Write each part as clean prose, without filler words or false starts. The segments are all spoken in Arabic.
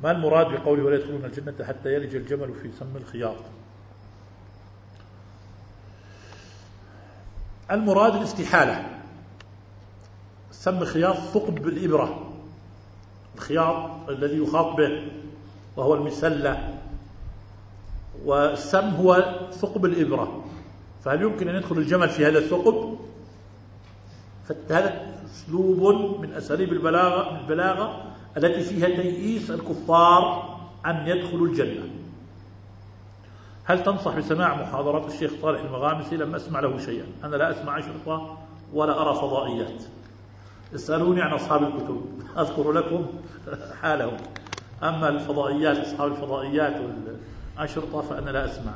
ما المراد بقوله ولا يدخلون الجنة حتى يلج الجمل في سم الخياط؟ المراد الاستحالة. سم خياط ثقب بالإبرة، الخياط الذي يخاط به وهو المسلة، والسم هو ثقب الإبرة، فهل يمكن أن يدخل الجمل في هذا الثقب؟ فهذا أسلوب من أساليب البلاغة التي فيها تيئيس الكفار أن يدخلوا الجنة. هل تنصح بسماع محاضرات الشيخ صالح المغامسي؟ لم أسمع له شيئا، أنا لا أسمع أشرطة ولا أرى فضائيات. اسألوني عن أصحاب الكتب أذكر لكم حالهم، أما الفضائيات أصحاب الفضائيات والأشرطة فأنا لا أسمع.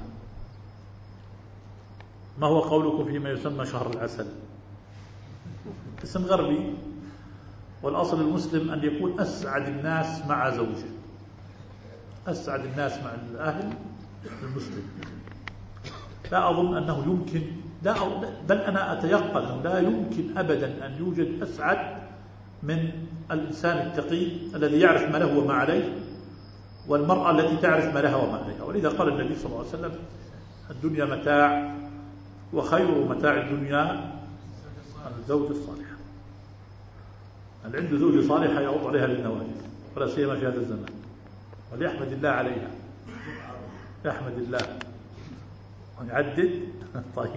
ما هو قولكم فيما يسمى شهر العسل؟ اسم غربي، والأصل المسلم أن يكون أسعد الناس مع زوجه، أسعد الناس مع الأهل المسلم. لا أظن أنه يمكن، بل أنا أتيقن أنه لا يمكن أبدا أن يوجد أسعد من الإنسان التقي الذي يعرف ما له وما عليه، والمرأة التي تعرف ما لها وما عليها. ولذا قال النبي صلى الله عليه وسلم: الدنيا متاع، وخير متاع الدنيا الزوج الصالح. اللي عنده زوجة صالحة يعض عليها بالنواجذ، ولا سيما في هذا الزمان، وليحمد الله عليها، يحمد الله ونعدد. طيب،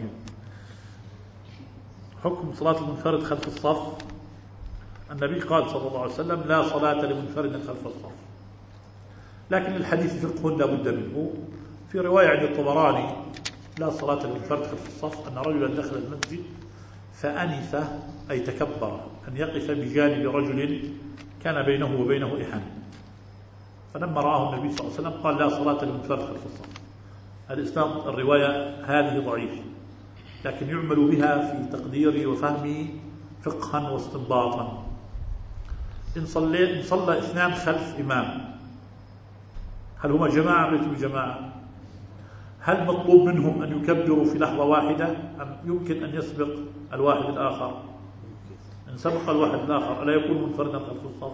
حكم صلاة المنفرد خلف الصف. النبي قال صلى الله عليه وسلم: لا صلاة لمنفرد خلف الصف، لكن الحديث فقه لا بد منه. في رواية عند الطبراني: لا صلاة لمنفرد خلف الصف، أن رجلا دخل المسجد فأنف، أي تكبر، أن يقف بجانب رجل كان بينه وبينه إحن، فلما رآه النبي صلى الله عليه وسلم قال: لا صلاة لمنفرد خلف الصف. الإسناد الرواية هذه ضعيف، لكن يعمل بها في تقديري وفهمي فقها واستنباطا. إن صلى اثنان خلف إمام، هل هما جماعة أم ليسوا جماعة؟ هل مطلوب منهم أن يكبروا في لحظة واحدة أم يمكن أن يسبق الواحد الآخر؟ إن سبق الواحد الآخر ألا يكون منفردا خلف الصف؟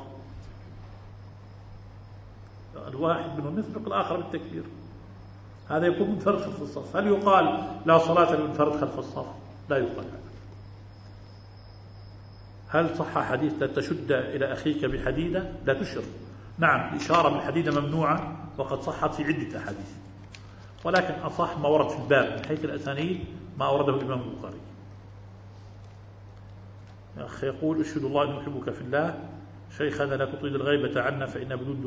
الواحد منهم يسبق الآخر بالتكبير، هذا يكون منفرد خلف الصف. هل يقال لا صلاة للمنفرد خلف الصف؟ لا يقال. هل صح حديث لا تشد إلى أخيك بحديدة؟ لا تشر. نعم، الإشارة بالحديدة ممنوعة، وقد صحت في عدة أحاديث، ولكن أصح ما ورد في الباب من حيث الأسانيد ما أورده الإمام البخاري. يا أخي يقول: أشهد الله أن أحبك في الله، شيخنا لا تطيل الغيبة عنا فإن بدون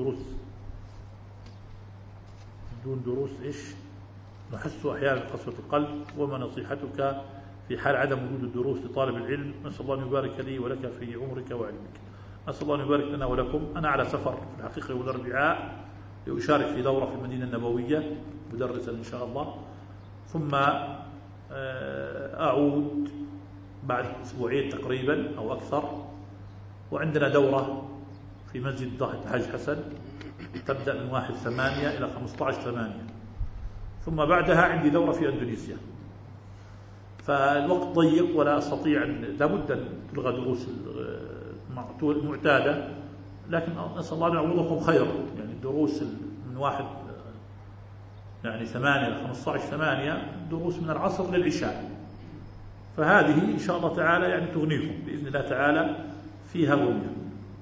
دروس إيش نحس أحيانا قسوة القلب، وما نصيحتك في حال عدم وجود الدروس لطالب العلم؟ نسأل الله أن يبارك لي ولك في عمرك وعلمك. نسأل الله أن يبارك لنا ولكم. أنا على سفر في الحقيقة يوم الأربعاء لأشارك في دورة في المدينة النبوية مدرسا إن شاء الله، ثم أعود بعد أسبوعين تقريبا أو أكثر، وعندنا دورة في مسجد ضاحية الحاج حسن تبدأ من 1/8 إلى 15/8، ثم بعدها عندي دورة في أندونيسيا. فالوقت ضيق ولا أستطيع، لابد أن تلغى دروس المعتادة، لكن نسأل الله أن يعوضكم خيرا. يعني الدروس من 8 إلى 15/8 دروس من العصر للعشاء، فهذه إن شاء الله تعالى يعني تغنيكم بإذن الله تعالى، فيها غنية.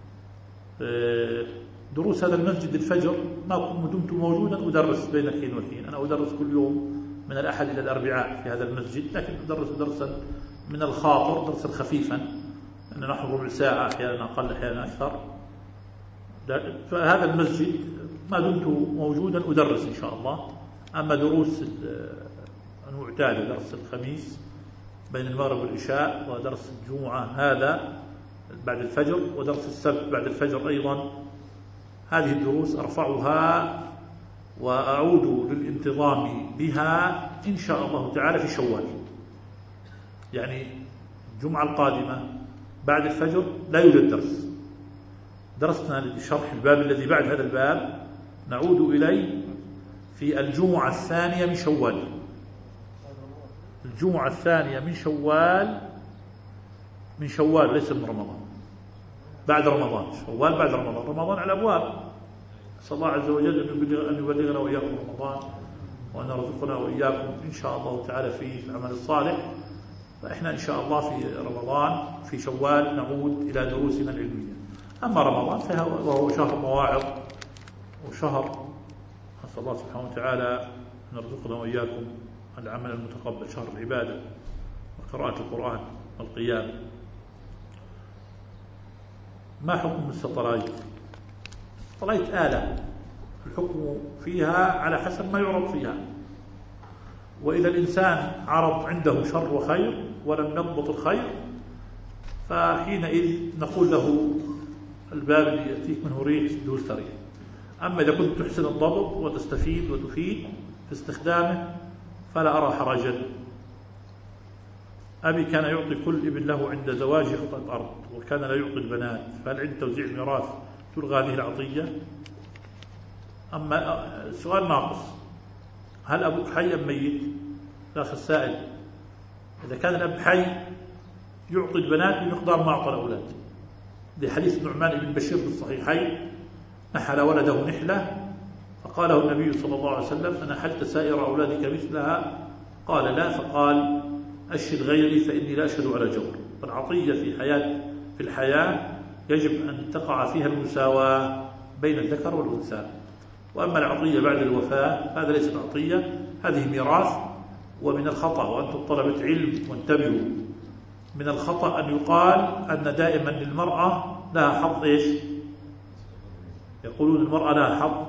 دروس هذا المسجد الفجر ما دمت موجودا أدرس بين الحين والحين. أنا أدرس كل يوم من الأحد إلى الأربعاء في هذا المسجد، لكن أدرس درسا من الخاطر، درسا خفيفا، أن نحن ربع ساعة أحيانا أقل أحيانا أكثر. فهذا المسجد ما دمت موجودا أدرس إن شاء الله. أما دروس المعتادة، درس الخميس بين المغرب والعشاء، ودرس الجمعة هذا بعد الفجر، ودرس السبت بعد الفجر أيضا، هذه الدروس أرفعها وأعود للانتظام بها إن شاء الله تعالى في شوال. يعني الجمعة القادمة بعد الفجر لا يوجد درس، درسنا لشرح الباب الذي بعد هذا الباب نعود إليه في الجمعة الثانية من شوال. الجمعة الثانية من شوال ليس من رمضان، بعد رمضان. شوال بعد رمضان، رمضان على الأبواب، أسأل الله عز وجل أن يبلغنا وإياكم رمضان، وأن يرزقنا وإياكم إن شاء الله تعالى في العمل الصالح. فإحنا إن شاء الله في رمضان في شوال نعود إلى دروسنا العلمية. أما رمضان فهو شهر مواعظ وشهر أسأل الله سبحانه وتعالى أن يرزقنا وإياكم العمل المتقبل، شهر العبادة وقراءة القرآن والقيام. ما حكم السطلايت؟ السطلايت آلة، الحكم فيها على حسب ما يعرض فيها، وإذا الإنسان عرض عنده شر وخير ولم نضبط الخير فحينئذ نقول له الباب اللي يأتيك منه ريح دوس ريح. أما إذا كنت تحسن الضبط وتستفيد وتفيد في استخدامه فلا أرى حرجا. أبي كان يعطي كل ابن له عند زواجه قطعة أرض، وكان لا يعطي البنات، فهل عند توزيع الميراث تلغى هذه العطية؟ أما السؤال ناقص، هل أبوك حي أم ميت؟ الأخ السائل، إذا كان الأب حي يعطي البنات بمقدار ما أعطى الأولاد، لحديث نعمان بن بشير في الصحيحين: نحل ولده نحلة فقاله النبي صلى الله عليه وسلم: أنا حلت سائر أولادك مثلها؟ قال لا، فقال: أشهد غيري فإني لا أشهد على جور. فالعطية في الحياة يجب أن تقع فيها المساواة بين الذكر والأنثى. وأما العطية بعد الوفاة هذا ليس عطية، هذه ميراث. ومن الخطأ، وأنتم طلبة علم وانتبهوا، من الخطأ أن يقال أن دائما للمرأة لها حظ إيش؟ يقولون المرأة لها حظ،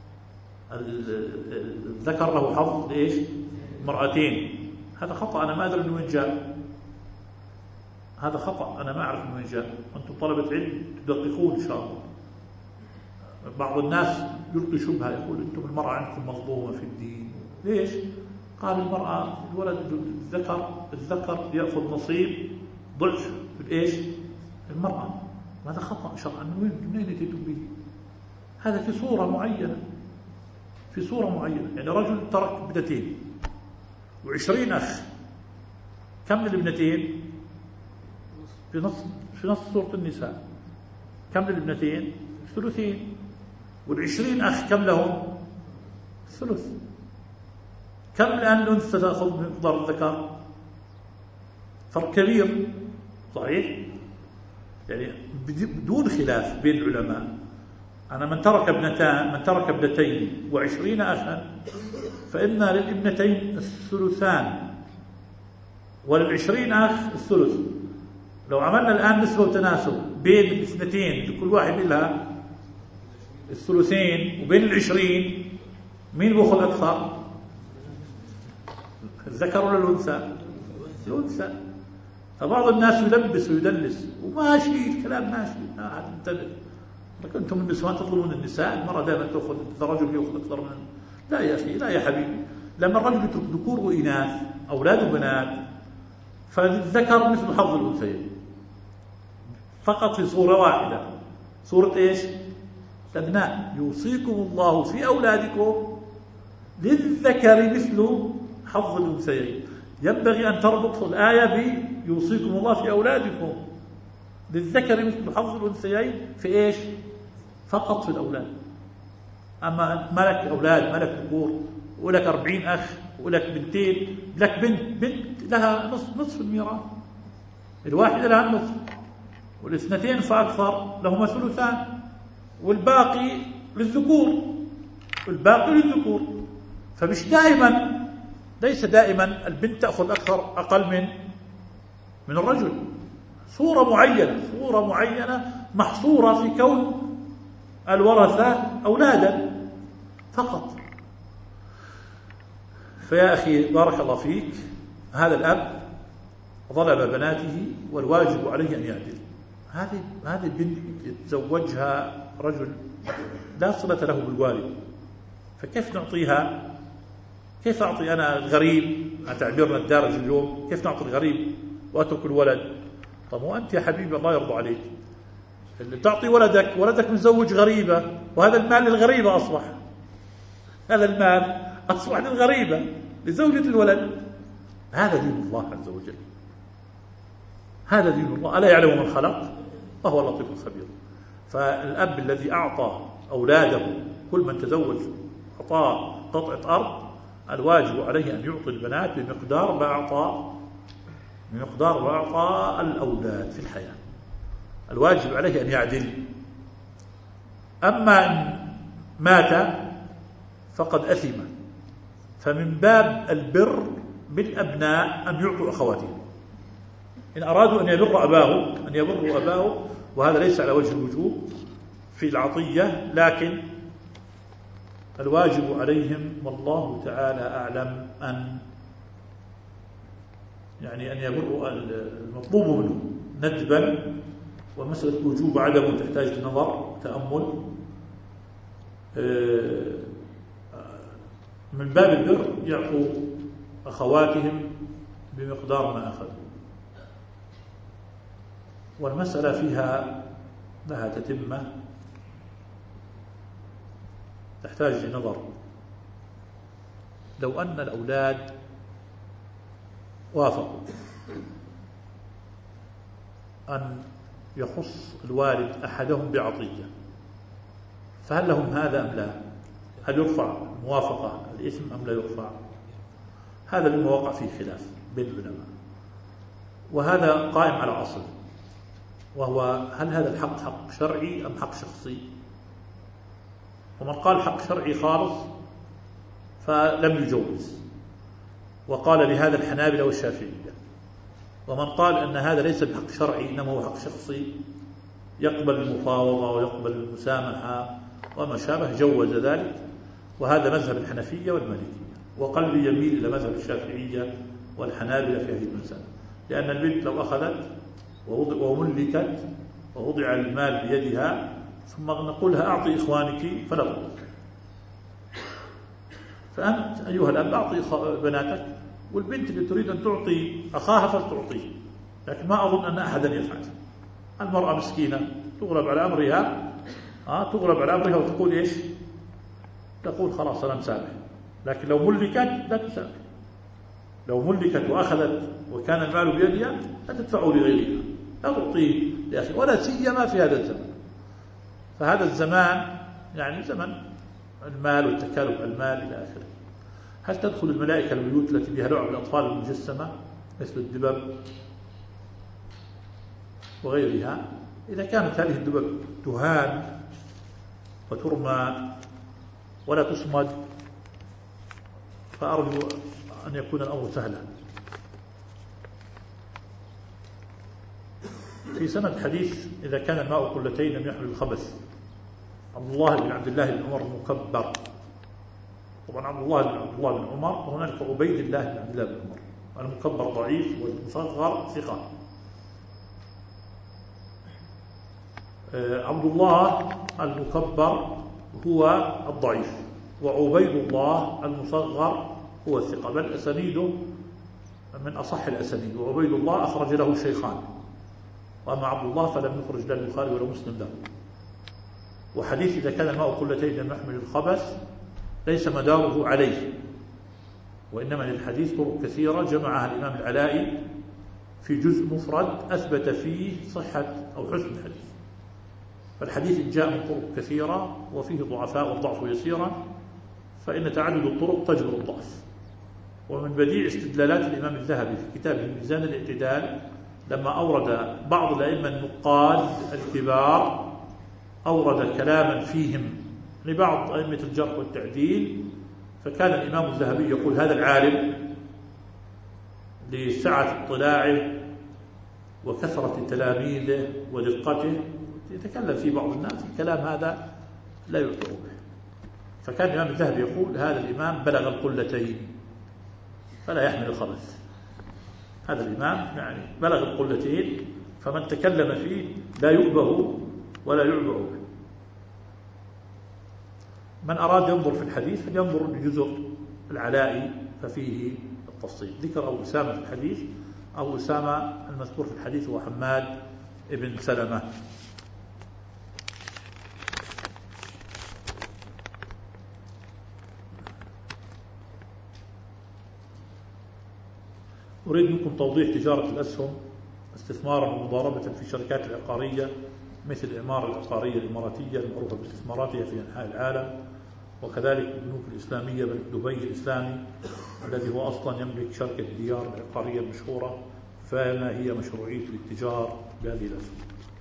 الذكر له حظ إيش؟ مرأتين. هذا خطأ، أنا ما أدري من وين جاء، هذا خطأ، أنا ما أعرف من وين جاء. أنتم طلبة علم تدققون إن شاء الله. بعض الناس يلقي شبهة، يقول أنتم المرأة عندكم مظلومة في الدين. ليش؟ قال المرأة الولد الذكر يأخذ نصيب ضعف إيش؟ المرأة. هذا خطأ شرعا. من وين أتيتم به؟ هذا في صورة معينة، في صورة معينة. يعني رجل ترك ابنتين و20 أخ، كم للابنتين؟ في نص سورة النساء كم للابنتين؟ 3. وال20 أخ كم لهم؟ 3. كم الآن الأنثى تأخذ من مقدار الذكر؟ فرق كبير صحيح؟ يعني بدون خلاف بين العلماء. أنا من ترك ابنتين و20 أخا فإن للابنتين 3 ولل20 أخ 3. لو عملنا الآن نسبة وتناسب بين الاثنتين لكل واحد لها 3 وبين ال20 مين بيأخذ أكثر؟ الذكر ولا الأنثى؟ الأنثى. فبعض الناس يلبس ويدلس وماشي الكلام ماشي. انتبه، أنتم النسوان تظلمون النساء، المرأة دائما تأخذ، الرجل يأخذ أكثر من. لا يا أخي، لا يا حبيبي، لما الرجل يترك ذكور وإناث أولاد وبنات فالذكر مثل حظ الأنثيين فقط في صورة واحدة. صورة إيش؟ الأبناء. يوصيكم الله في أولادكم للذكر مثل حظ الأنثيين. ينبغي أن تربط الآية بيوصيكم الله في أولادكم للذكر مثل حظ الأنثيين في إيش؟ فقط في الأولاد. أما ما لك أولاد، ما لك ذكور، ولك 40 أخ ولك بنتين، لك بنت لها نصف الميراث، الواحدة لها النصف، والاثنتين فأكثر لهما 3، والباقي للذكور. فمش دائما، ليس دائما البنت تأخذ أقل من الرجل. صورة معينة محصورة في كون الورثة أولادا فقط. فيا أخي بارك الله فيك، هذا الأب ظلم بناته والواجب عليه أن يعدل. هذه البنت يتزوجها رجل لا صلة له بالوالد، فكيف نعطيها؟ كيف أعطي أنا الغريب؟ تعبيرنا الدارج اليوم، كيف نعطي الغريب وأترك الولد؟ طب وأنت يا حبيبي الله يرضى عليك اللي تعطي ولدك مزوج غريبة، وهذا المال للغريبة أصبح، هذا المال أصبح للغريبة لزوجة الولد. هذا دين الله عز وجل، هذا دين الله. ألا يعلم من خلق وهو اللطيف الخبير. فالأب الذي أعطى أولاده كل من تزوج أعطاه قطعة أرض الواجب عليه أن يعطي البنات بمقدار ما أعطى الأولاد في الحياة. الواجب عليه أن يعدل. أما إن مات فقد أثم، فمن باب البر بالأبناء أن يعطوا أخواتهم إن أرادوا أن يبروا أباه، وهذا ليس على وجه الوجوب في العطية، لكن الواجب عليهم والله تعالى أعلم أن يبروا المطلوب منهم ندبا، ومسألة وجوب عدمه تحتاج لنظر تأمل. من باب البر يعطوا أخواتهم بمقدار ما أخذوا، والمسألة فيها لها تتمة تحتاج لنظر. لو أن الأولاد وافقوا أن يخص الوالد أحدهم بعطية، فهل لهم هذا أم لا؟ هل يرفع الموافقة الإثم أم لا يرفع؟ هذا مما وقع فيه خلاف بين العلماء، وهذا قائم على أصل، وهو هل هذا الحق حق شرعي أم حق شخصي؟ ومن قال حق شرعي خالص فلم يجوز، وقال بهذا الحنابلة والشافعية. ومن قال أن هذا ليس بحق شرعي إنما هو حق شخصي يقبل المفاوضة ويقبل المسامحة وما شابه جوز ذلك، وهذا مذهب الحنفية والمالكية. وقلبي يميل إلى مذهب الشافعية والحنابلة في هذه المسألة، لأن البنت لو أخذت وملكت ووضع المال بيدها ثم نقول لها أعطي إخوانك فلا تطلق، فأنت أيها الأب أعطي بناتك، والبنت اللي تريد أن تعطي أخاها فلتعطيه، لكن ما أظن أن أحدا يفعل. المرأة مسكينة تغلب على أمرها وتقول إيش؟ تقول خلاص أنا مسامح. لكن لو ملكت لا تسامح، لو ملكت وأخذت وكان المال بيدها لا تدفعه لغيرها، لا تعطيه لأخي، ولا سيما في هذا الزمن. فهذا الزمان زمن المال والتكالب المال إلى آخره. هل تدخل الملائكة البيوت التي بها لعب الأطفال المجسمة مثل الدبب وغيرها؟ إذا كانت هذه الدبب تهان وترمى ولا تصمد فأرجو أن يكون الأمر سهلا. في سند حديث إذا كان الماء قلتين لم يحمل الخبث، عبد الله بن بن عمر المكبر، طبعا عبد الله بن عمر، وهناك عبيد الله بن عبد الله بن عمر. المكبر ضعيف والمصغر ثقة. عبد الله المكبر هو الضعيف، وعبيد الله المصغر هو الثقة، بل أسانيده من أصح الأسانيد، وعبيد الله أخرج له الشيخان، وأما عبد الله فلم يخرج لا البخاري ولا مسلم له. وحديث إذا كان الماء قلتين لم يحمل الخبث ليس مداره عليه، وإنما للحديث طرق كثيرة جمعها الإمام العلائي في جزء مفرد أثبت فيه صحة أو حسن الحديث. فالحديث جاء من طرق كثيرة وفيه ضعفاء والضعف يسيرا، فإن تعدد الطرق تجبر الضعف. ومن بديع استدلالات الإمام الذهبي في كتابه ميزان الاعتدال لما أورد بعض الأئمة النقاد الكبار، أورد كلاما فيهم لبعض أئمة الجرح والتعديل، فكان الإمام الذهبي يقول هذا العالم لسعة اطلاعه وكثرة تلاميذه ودقته يتكلم في بعض الناس الكلام هذا لا يعتبر به. فكان الإمام الذهبي يقول هذا الإمام بلغ القلتين فلا يحمل الخبث، هذا الإمام بلغ القلتين، فمن تكلم فيه لا يؤبه ولا يعبأ به. من أراد ينظر في الحديث فلينظر لجزء العلائي ففيه التفصيل. ذكر أبو أسامة في الحديث، أبو أسامة المذكور في الحديث هو حماد بن سلمة. أريد منكم توضيح تجارة الأسهم استثمارا ومضاربة في الشركات العقارية مثل الإعمار العقارية الإماراتية المعروفة باستثماراتها في أنحاء العالم، وكذلك البنوك الإسلامية، بنك دبي الإسلامي الذي هو أصلا يملك شركة ديار العقارية المشهورة، فما هي مشروعية الاتجار بهذه الأسهم؟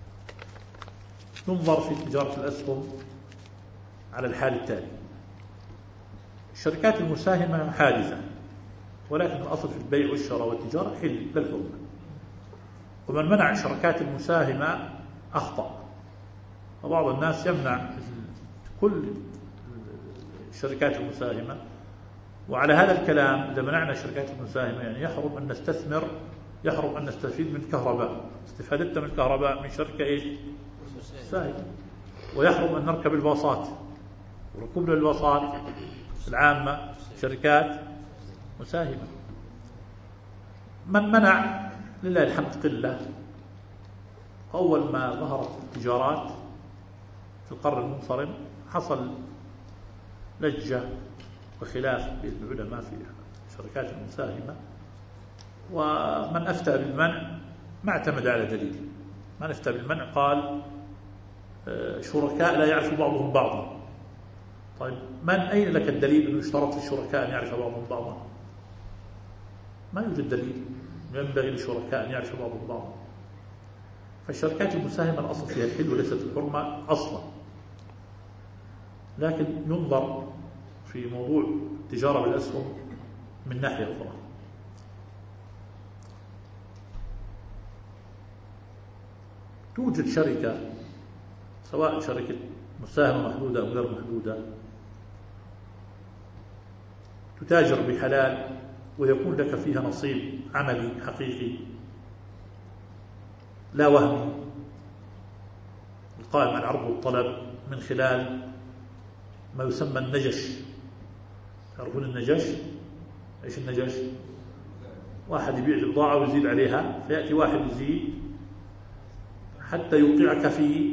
ينظر في تجارة الأسهم على الحال التالي: الشركات المساهمة حادثة، ولكن الأصل في البيع والشراء والتجارة حل للحرمة، ومن منع الشركات المساهمة أخطأ. وبعض الناس يمنع كل الشركات المساهمة، وعلى هذا الكلام إذا منعنا الشركات المساهمة يعني يحرم أن نستثمر، يحرم أن نستفيد من الكهرباء، استفادتنا من الكهرباء من شركة إيش؟ مساهمة. ويحرم أن نركب الباصات، وركوبنا الباصات العامة شركات مساهمة. من منع لله الحمد قلة. أول ما ظهرت التجارات في القرن المنصرم حصل لجة وخلاف بين العلماء في الشركات المساهمة، ومن أفتى بالمنع ما اعتمد على دليل. من أفتى بالمنع قال شركاء لا يعرف بعضهم بعضا. طيب أين لك الدليل أنه يشترط للشركاء أن يعرف بعضهم بعضا؟ ما يوجد دليل ينبغي للشركاء أن يعرف بعضهم بعضا. فالشركات المساهمة الأصل فيها الحل وليست الحرمة أصلا، لكن ينظر في موضوع التجارة بالأسهم من ناحية أخرى. توجد شركة، سواء شركة مساهمة محدودة أو غير محدودة، تتاجر بحلال ويكون لك فيها نصيب عملي حقيقي لا وهمي، القائم على العرض والطلب من خلال ما يسمى النجش. تعرفون النجش؟ ايش النجش؟ واحد يبيع البضاعة ويزيد عليها، فيأتي واحد يزيد حتى يوقعك في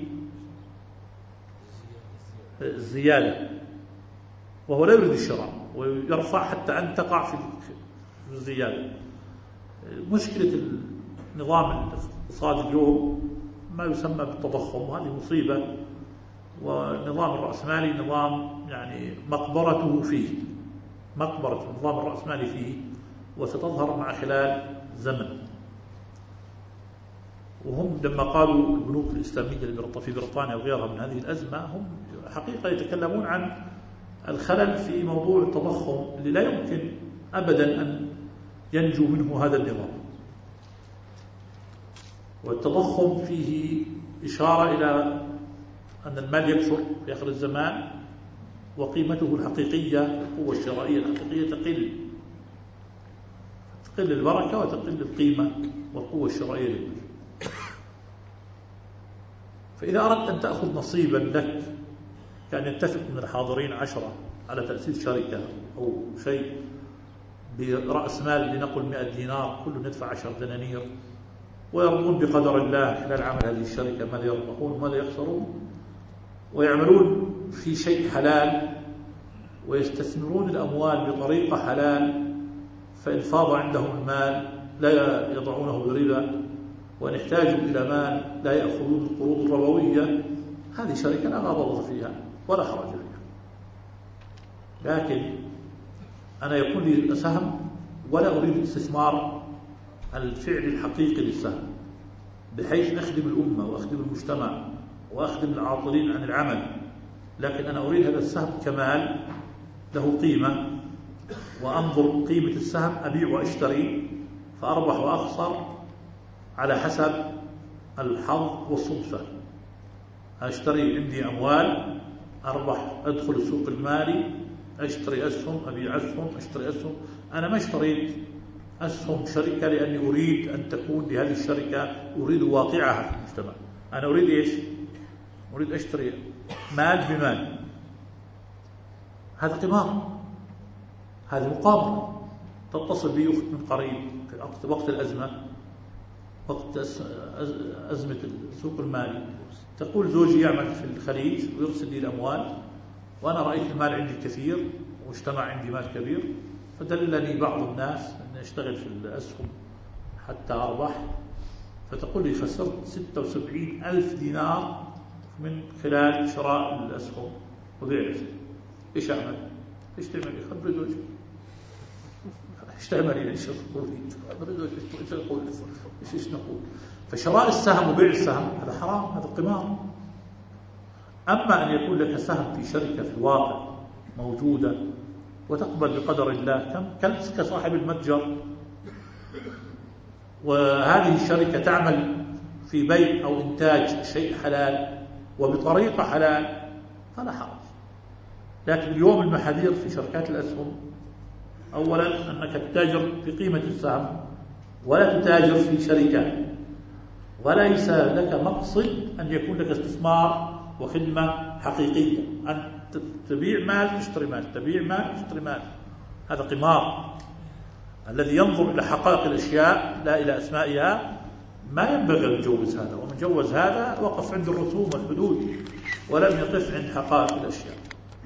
الزيادة، وهو لا يريد الشراء، ويرفع حتى أن تقع في الزيادة. مشكلة النظام الاقتصادي اليوم ما يسمى بالتضخم، وهذه مصيبة. والنظام الرأسمالي نظام يعني مقبرته فيه، مقبرة النظام الرأسمالي فيه، وستظهر مع خلال زمن. وهم لما قالوا البنوك الإسلامية في بريطانيا وغيرها من هذه الأزمة، هم حقيقة يتكلمون عن الخلل في موضوع التضخم اللي لا يمكن أبدا أن ينجو منه هذا النظام. والتضخم فيه إشارة إلى أن المال يكثر في آخر الزمان، وقيمته الحقيقية، القوة الشرائية الحقيقية تقل البركة وتقل القيمة والقوة الشرائية للمال. فإذا أردت أن تأخذ نصيبا لك، كان يتفق من الحاضرين 10 على تأسيس شركة أو شيء برأس مال لنقل 100 دينار، كل ندفع 10 دنانير، ويرضون بقدر الله خلال عمل هذه الشركة ماذا يربحون وماذا يخسرون، ويعملون في شيء حلال ويستثمرون الأموال بطريقة حلال، فإن فاض عندهم المال لا يضعونه بربا، وإن احتاجوا إلى مال لا يأخذون القروض الربوية. هذه شركة لا غضب فيها ولا حرج فيها. لكن أنا يكون لي سهم ولا أريد استثمار الفعل الحقيقي للسهم، بحيث أخدم الأمة وأخدم المجتمع وأخدم العاطلين عن العمل، لكن أنا أريد هذا السهم كمال له قيمة، وأنظر قيمة السهم أبيع وأشتري، فأربح وأخسر على حسب الحظ والصدفة. أشتري عندي أموال، أربح، أدخل السوق المالي، أشتري أسهم، أبيع أسهم، أشتري أسهم. أنا ما اشتريت أسهم شركة لأني أريد أن تكون لهذه الشركة، أريد واقعها في المجتمع. أنا أريد إيش؟ أريد أشتري مال بمال. هذا قمار، هذه مقامرة. تتصل بي أخت من قريب وقت الأزمة، وقت أزمة السوق المالي، تقول زوجي يعمل في الخليج ويرسل لي الأموال، وأنا رأيت المال عندي كثير واجتمع عندي مال كبير، فدلني بعض الناس أن أشتغل في الأسهم حتى أربح. فتقول لي خسرت 76,000 دينار من خلال شراء الأسهم وبيع الأسهم. إيش أعمل؟ إيش تعمل؟ خبر زوجك. إيش تعمل؟ إيش تقول؟ خبر زوجك. إيش تقول؟ إيش نقول؟ فشراء السهم وبيع السهم هذا حرام، هذا قمار. أما أن يكون لك سهم في شركة في الواقع موجودة وتقبل بقدر الله كصاحب المتجر، وهذه الشركة تعمل في بيع أو إنتاج شيء حلال وبطريقة حلال فلا حرج. لكن اليوم المحاذير في شركات الأسهم أولا أنك تتاجر في قيمة السهم ولا تتاجر في شركات، وليس لك مقصد أن يكون لك استثمار وخدمة حقيقية، أن تبيع مال تشتري مال، تبيع مال تشتري مال. هذا قمار. الذي ينظر إلى حقائق الأشياء لا إلى أسمائها ما ينبغي أن يجوز هذا، ومن جوز هذا وقف عند الرسوم والحدود ولم يقف عند حقائق الأشياء.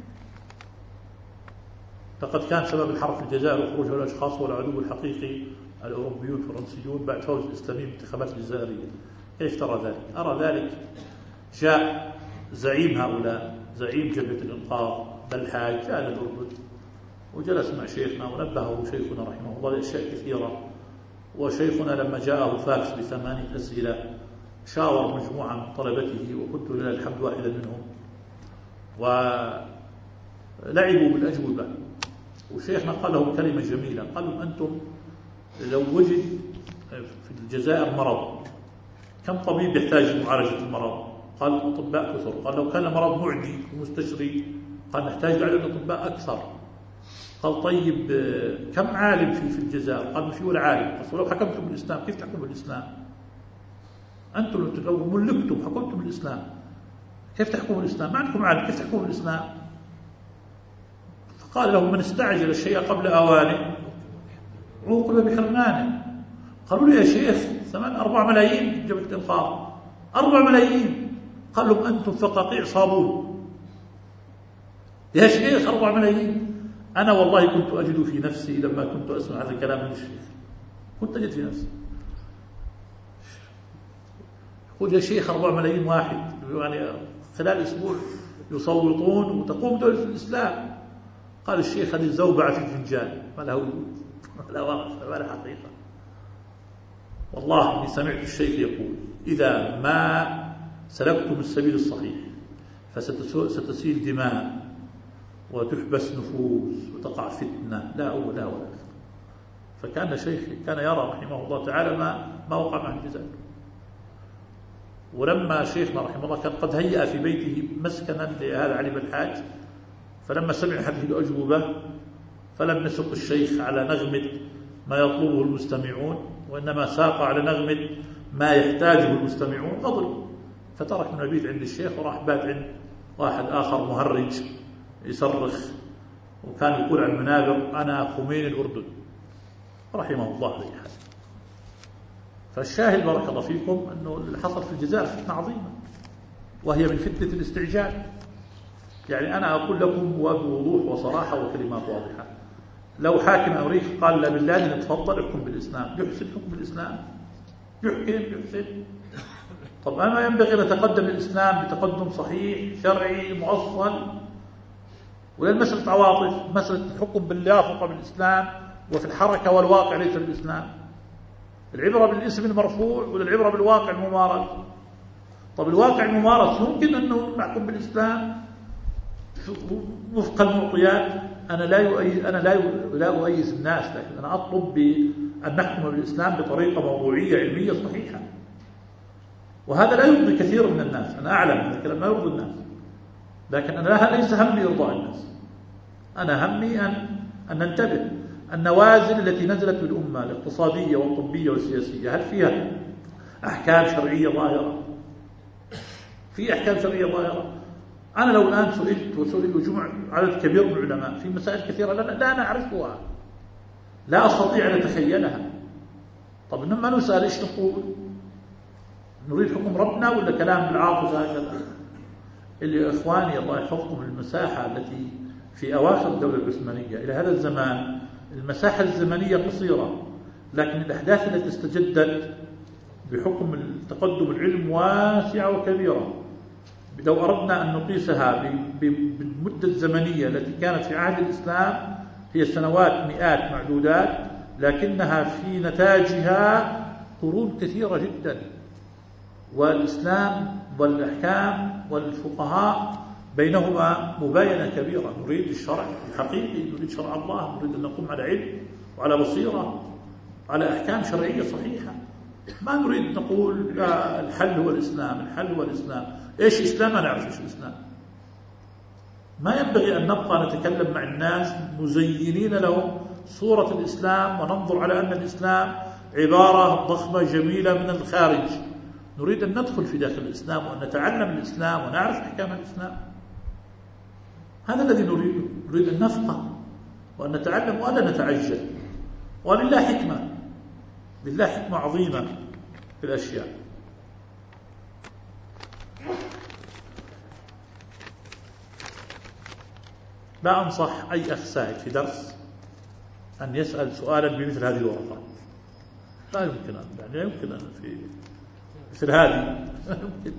لقد كان سبب الحرب في الجزائر وخروج هؤلاء الأشخاص هو العدو الحقيقي الأوروبيون الفرنسيون بعد فوز الإسلاميين بالانتخابات الجزائرية. كيف ترى ذلك؟ أرى ذلك جاء زعيم هؤلاء، زعيم جبهة الإنقاذ بالحاج، جاء للأردن وجلس مع شيخنا ونبهه شيخنا رحمه الله لأشياء كثيرة. وشيخنا لما جاءه فاكس ب8 أسئلة شاور مجموعة من طلبته وكنت لله الحمد واحدا منهم، ولعبوا بالأجوبة. وشيخنا قال لهم كلمة جميلة، قال لهم أنتم لو وجد في الجزائر مرض كم طبيب يحتاج لمعالجة المرض؟ قال الأطباء كثر. قال لو كان مرض معدي ومستشري قال نحتاج لعدد الأطباء أكثر. قال طيب كم عالم في الجزائر؟ قال ما في ولا عالم. قال لو حكمتم بالإسلام كيف تحكموا بالإسلام؟ أنتم لو ملكتم حكمتم بالإسلام كيف تحكموا الإسلام؟ ما عندكم عالم كيف تحكموا الإسلام؟ فقال له من استعجل الشيء قبل أوانه عوقب بحرمانه. قالوا لي يا شيخ 4 ملايين جبهة الإنقاذ 4 ملايين. قال لهم أنتم فقاقيع صابون يا شيخ 4 ملايين. أنا والله كنت أجد في نفسي لما كنت أسمع هذا الكلام من الشيخ، كنت أجد في نفسي يقول يا شيخ 4 ملايين واحد يعني خلال أسبوع يصوتون وتقوم دولة الإسلام. قال الشيخ هذه الزوبعة في الفنجان ما له وجود ولا واقع ولا حقيقة. والله إني سمعت الشيخ يقول إذا ما سلكتم السبيل الصحيح فستسيل دماء وتحبس نفوس وتقع فتنة لا أول لا ولا آخر. فكان شيخ كان يرى رحمه الله تعالى ما وقع مع الجزائر. ولما شيخنا رحمه الله كان قد هيأ في بيته مسكنا لهذا علي بالحاج، فلما سمع هذه الأجوبة فلم يسق الشيخ على نغمة ما يطلبه المستمعون وإنما ساق على نغمة ما يحتاجه المستمعون، غضب فترك من البيت عند الشيخ وراح بات عند واحد آخر مهرج يصرخ وكان يقول عن المنابر أنا خمين الأردن رحمه الله عليه حال. فالشاهد بارك الله فيكم أنه اللي حصل في الجزائر فتنة عظيمة وهي من فتنة الاستعجال. يعني أنا أقول لكم بوضوح وصراحة وكلمات واضحة، لو حاكم أمريكا قال لا بالله نتفضل احكم بالإسلام يحسن حكم بالإسلام يحسن. طب أما ينبغي أن نتقدم الإسلام بتقدم صحيح شرعي مؤصل، ولا المسألة عواطف، مسألة الحكم بالله بالإسلام وفي الحركة والواقع ليس بالإسلام. العبرة بالاسم المرفوع ولا العبرة بالواقع الممارس؟ طب الواقع الممارس ممكن أنه نحكم بالإسلام وفق المعطيات. أنا لا أؤيس الناس، لكن أنا أطلب بأن نحكم بالإسلام بطريقة موضوعية علمية صحيحة، وهذا لا يرضي كثير من الناس. أنا أعلم هذا الكلام ما يرضي الناس، لكن أنا ليس همي إرضاء الناس. أنا همي أن ننتبه. النوازل التي نزلت بالأمة الاقتصادية والطبية والسياسية هل فيها أحكام شرعية ظاهرة؟ في أحكام شرعية ظاهرة. أنا لو الآن سئلت وسئل جمع عدد كبير من العلماء في مسائل كثيرة لا نعرفها، لا أستطيع أن أتخيلها. طب إنما نسأل إيش نقول؟ نريد حكم ربنا ولا كلام بالعاطفة هكذا؟ اللي إخواني الله يحفظكم المساحة التي في أواخر الدولة العثمانية إلى هذا الزمان المساحة الزمنية قصيرة، لكن الأحداث التي استجدت بحكم التقدم العلم واسعة وكبيرة. لو أردنا أن نقيسها بالمدة الزمنية التي كانت في عهد الإسلام هي سنوات مئات معدودات، لكنها في نتاجها قرون كثيرة جدا. والإسلام والأحكام والفقهاء بينهما مباينة كبيرة. نريد الشرع الحقيقي، نريد شرع الله، نريد أن نقوم على علم وعلى بصيرة على أحكام شرعية صحيحة. ما نريد نقول لا الحل هو الإسلام، الحل هو الإسلام. إيش إسلام؟ ما نعرف إيش الإسلام. ما ينبغي أن نبقى نتكلم مع الناس مزينين لهم صورة الإسلام وننظر على أن الإسلام عبارة ضخمة جميلة من الخارج. نريد أن ندخل في داخل الإسلام وأن نتعلم الإسلام ونعرف أحكام الإسلام. هذا الذي نريده. نريد أن نفقه وأن نتعلم وأن نتعجل. ولله حكمة، لله حكمة عظيمة في الأشياء. لا أنصح أي أخ سائل في درس أن يسأل سؤالا بمثل هذه الورقة. لا يمكن أن في مثل هذه يمكن.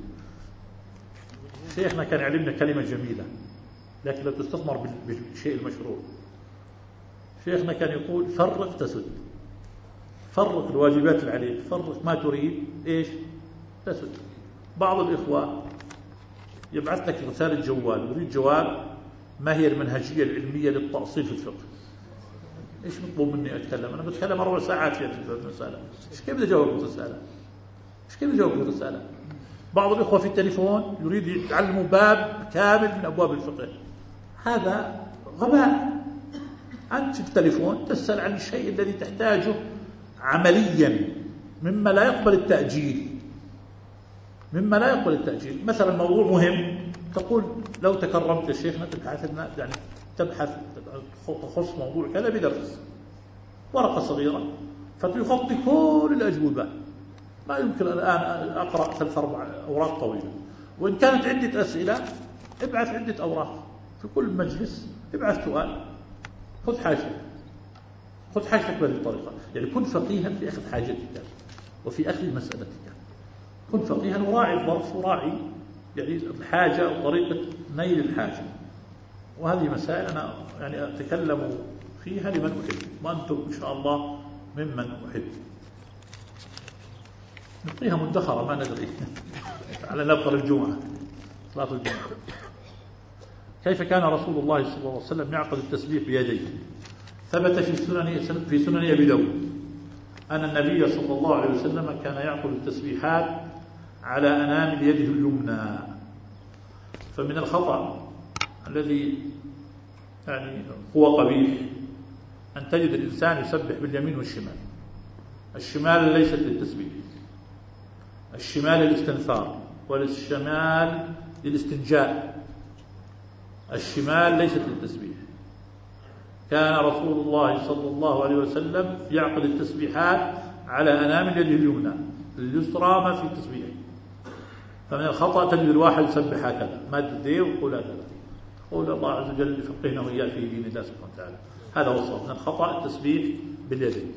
شيخنا كان يعلمنا كلمة جميلة لكن لا تستثمر بالشيء المشروع. شيخنا كان يقول فرق تسد. فرق الواجبات اللي عليك، فرق ما تريد إيش تسد. بعض الإخوة يبعث لك رسالة جوال، يريد جواب ما هي المنهجية العلمية للتأصيل في الفقه. إيش مطلوب مني أتكلم؟ أنا بتكلم 4 ساعات في الرسالة. إيش كيف بدي أجاوب الرسالة؟ إيش كيف بدي أجاوب الرسالة؟ بعض الإخوة في التليفون يريد يتعلموا باب كامل من أبواب الفقه. هذا غباء. أنت في التليفون تسأل عن الشيء الذي تحتاجه عمليا مما لا يقبل التأجيل. مما لا يقبل التأجيل. مثلا موضوع مهم تقول لو تكرمت الشيخنا تبحث تخص موضوع كذا بدرس ورقة صغيرة فتغطي كل الأجوبة. ما يمكن الآن أقرأ 3-4 أوراق طويلة. وإن كانت عدة أسئلة ابعث عدة أوراق في كل مجلس، ابعث سؤال. خذ حاجتك بهذه الطريقة. يعني كن فقيها في أخذ حاجتك وفي أخذ مسألتك. كن فقيها وراعي الظرف وراعي يعني الحاجة وطريقة نيل الحاجة. وهذه مسائل أنا يعني أتكلم فيها لمن أحب، وأنتم إن شاء الله ممن أحب. نعطيها مدخرة ما ندري على نبقى الجمعة، صلاة الجمعة. كيف كان رسول الله صلى الله عليه وسلم يعقد التسبيح بيديه؟ ثبت في سنن أبي داود أن النبي صلى الله عليه وسلم كان يعقد التسبيحات على أنامل يده اليمنى. فمن الخطأ الذي يعني هو قبيح أن تجد الإنسان يسبح باليمين والشمال. الشمال ليست للتسبيح، الشمال للاستنثار، والشمال للاستنجاء. الشمال ليست للتسبيح. كان رسول الله صلى الله عليه وسلم يعقد التسبيحات على أنامل يده اليمنى، اليسرى ما في التسبيح. فمن الخطأ تجد الواحد يسبح هكذا مد يديه ويقول هكذا. قول الله عز وجل يفقهنا وإياه في دين الله سبحانه وتعالى. هذا هو الصواب. من الخطأ التسبيح باليدين.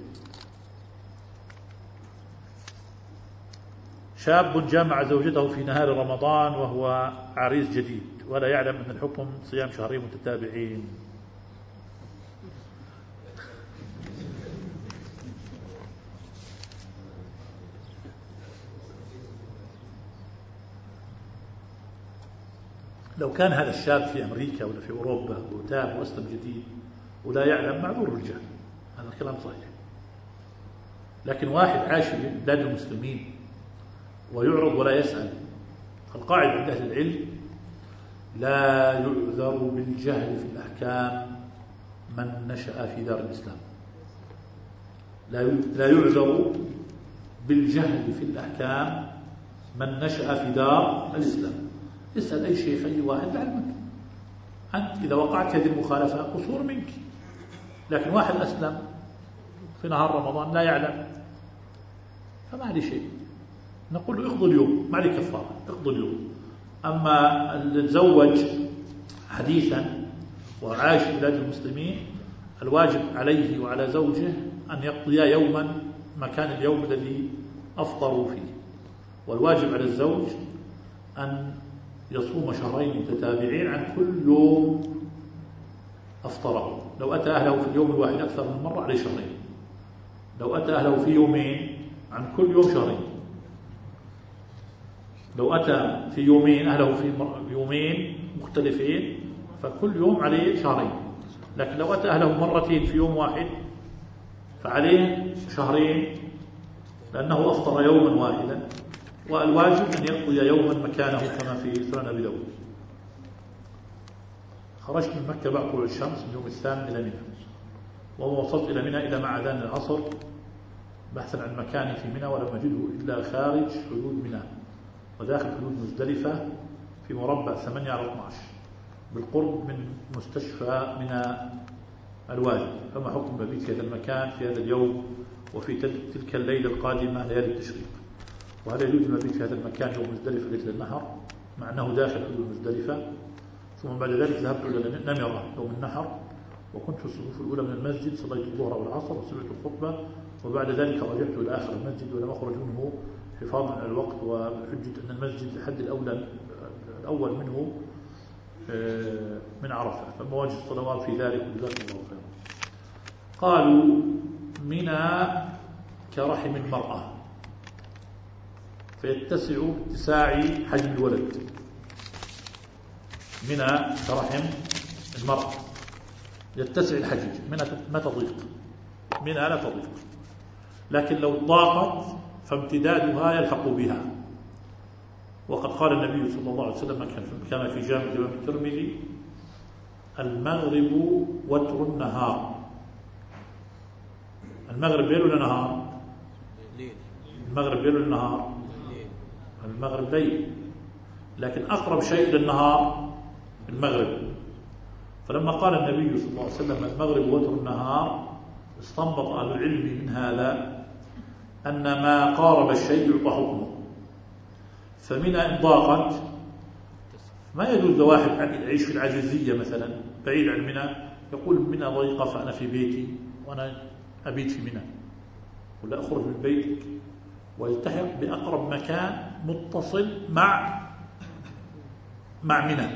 شاب جامع زوجته في نهار رمضان وهو عريس جديد ولا يعلم أن الحكم صيام 2 شهرين متتابعين. لو كان هذا الشاب في أمريكا ولا في أوروبا وتاب وأسلم جديد ولا يعلم معذور الجهل، هذا الكلام صحيح. لكن واحد عاش في بلاد المسلمين ويعرض ولا يسأل. القاعدة عند أهل العلم لا يعذر بالجهل في الأحكام من نشأ في دار الإسلام. لا يعذر بالجهل في الأحكام من نشأ في دار الإسلام. اسأل أي شيخ أي واحد لعلمك. أنت إذا وقعت هذه المخالفة قصور منك. لكن واحد أسلم في نهار رمضان لا يعلم فما عليه شيء، نقول له اقضي اليوم، ما عليه كفارة، اقضي اليوم. أما اللي تزوج حديثا وعاش في بلاد المسلمين الواجب عليه وعلى زوجه أن يقضيا يوما مكان اليوم الذي أفطروا فيه. والواجب على الزوج أن يصوم شهرين متتابعين عن كل يوم أفطره. لو أتى أهله في اليوم الواحد أكثر من مرة عليه شهرين، لو أتى أهله في يومين عن كل يوم شهرين، لو أتى في يومين أهله في يومين مختلفين فكل يوم عليه شهرين. لكن لو أتى أهله مرتين في يوم واحد فعليه شهرين لأنه أفطر يوما واحدا، والواجب أن يقضي يوما مكانه كما في سنن أبي داود. خرجت من مكة بعد طلوع الشمس من يوم الثامن إلى منى، وما وصلت إلى منى إلى مع أذان العصر بحثا عن مكاني في منى، ولم أجده إلا خارج حدود منى وداخل حدود مزدلفة في مربع 8/12 بالقرب من مستشفى منى الوادي. فما حكم مبيت في هذا المكان في هذا اليوم وفي تلك الليلة القادمة ليالي التشريق؟ وهل يجوز المبيت في هذا المكان يوم مزدلفة ليلة النحر مع أنه داخل حدود مزدلفة؟ ثم بعد ذلك ذهبت إلى نمرة يوم النحر وكنت في الصفوف الأولى من المسجد، صليت الظهر والعصر وسمعت الخطبة، وبعد ذلك رجعت إلى آخر المسجد ولم أخرج منه حفاظا على الوقت وبحجة أن المسجد الحد الأول منه من عرفة، فما وجه الصلوات في ذلك؟ وجزاكم الله خيرا. قالوا منى كرحم المرأة فيتسع اتساع حجم الولد. منى كرحم المرأة يتسع الحجم، منى ما تضيق، منى لا تضيق، لكن لو ضاقت فامتدادها يلحق بها. وقد قال النبي صلى الله عليه وسلم كما في جامع الإمام الترمذي: المغرب وتر النهار. المغرب ليل ولا نهار؟ المغرب ليل ولا نهار؟ المغرب ليل، لكن أقرب شيء للنهار المغرب. فلما قال النبي صلى الله عليه وسلم المغرب وتر النهار استنبط أهل العلم من هذا أن ما قارب الشيء يعطى حكمه. فمنى إن ضاقت ما يجوز لواحد يعيش في العزيزية مثلا بعيد عن منى يقول منى ضيقة فأنا في بيتي وأنا أبيت في منى، ولا أخرج من بيتك والتحق بأقرب مكان متصل مع منى،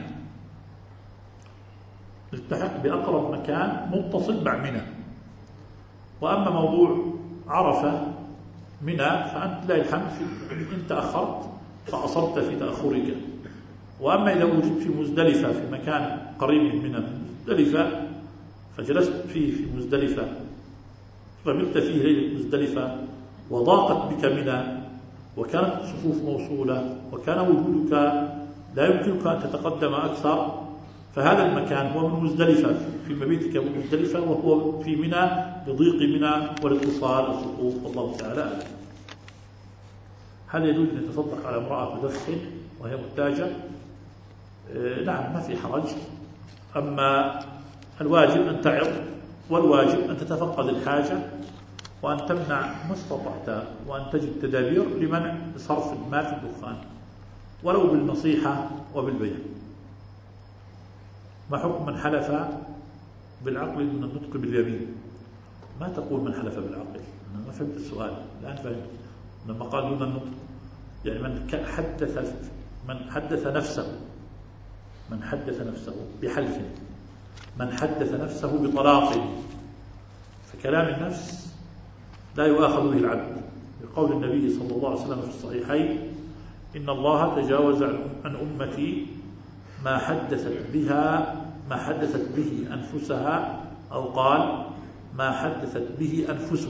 التحق بأقرب مكان متصل مع منى. وأما موضوع عرفة منى فأنت لا الحمد إن تأخرت فأصبت في تأخرك. وأما إذا وجدت في مزدلفة في مكان قريب من مزدلفة فجلست فيه في مزدلفة فبت فيه ليلة مزدلفة وضاقت بك منى وكانت الصفوف موصولة وكان وجودك لا يمكنك أن تتقدم أكثر، فهذا المكان هو من مزدلفة في مبيتك من مزدلفة وهو في منى لضيق منى ولاتصال الصفوف. والله تعالى. هل يجوز أن يتصدق على امرأة تدخن وهي محتاجة؟ نعم ما في حرج. أما الواجب أن تعظ، والواجب أن تتفقد الحاجة وأن تمنع ما استطعت وأن تجد تدابير لمنع صرف المال في الدخان ولو بالنصيحة وبالبيان. ما حكم من حلف بالعقل من النطق باليمين؟ ما تقول من حلف بالعقل؟ أنا ما فهمت السؤال الآن فهمت. لما قال دون النطق يعني من حدث نفسه بحلف، من حدث نفسه بطلاق، فكلام النفس لا يؤاخذ به العبد، بقول النبي صلى الله عليه وسلم في الصحيحين: إن الله تجاوز عن أمتي ما حدثت به أنفسها، أو قال ما حدثت به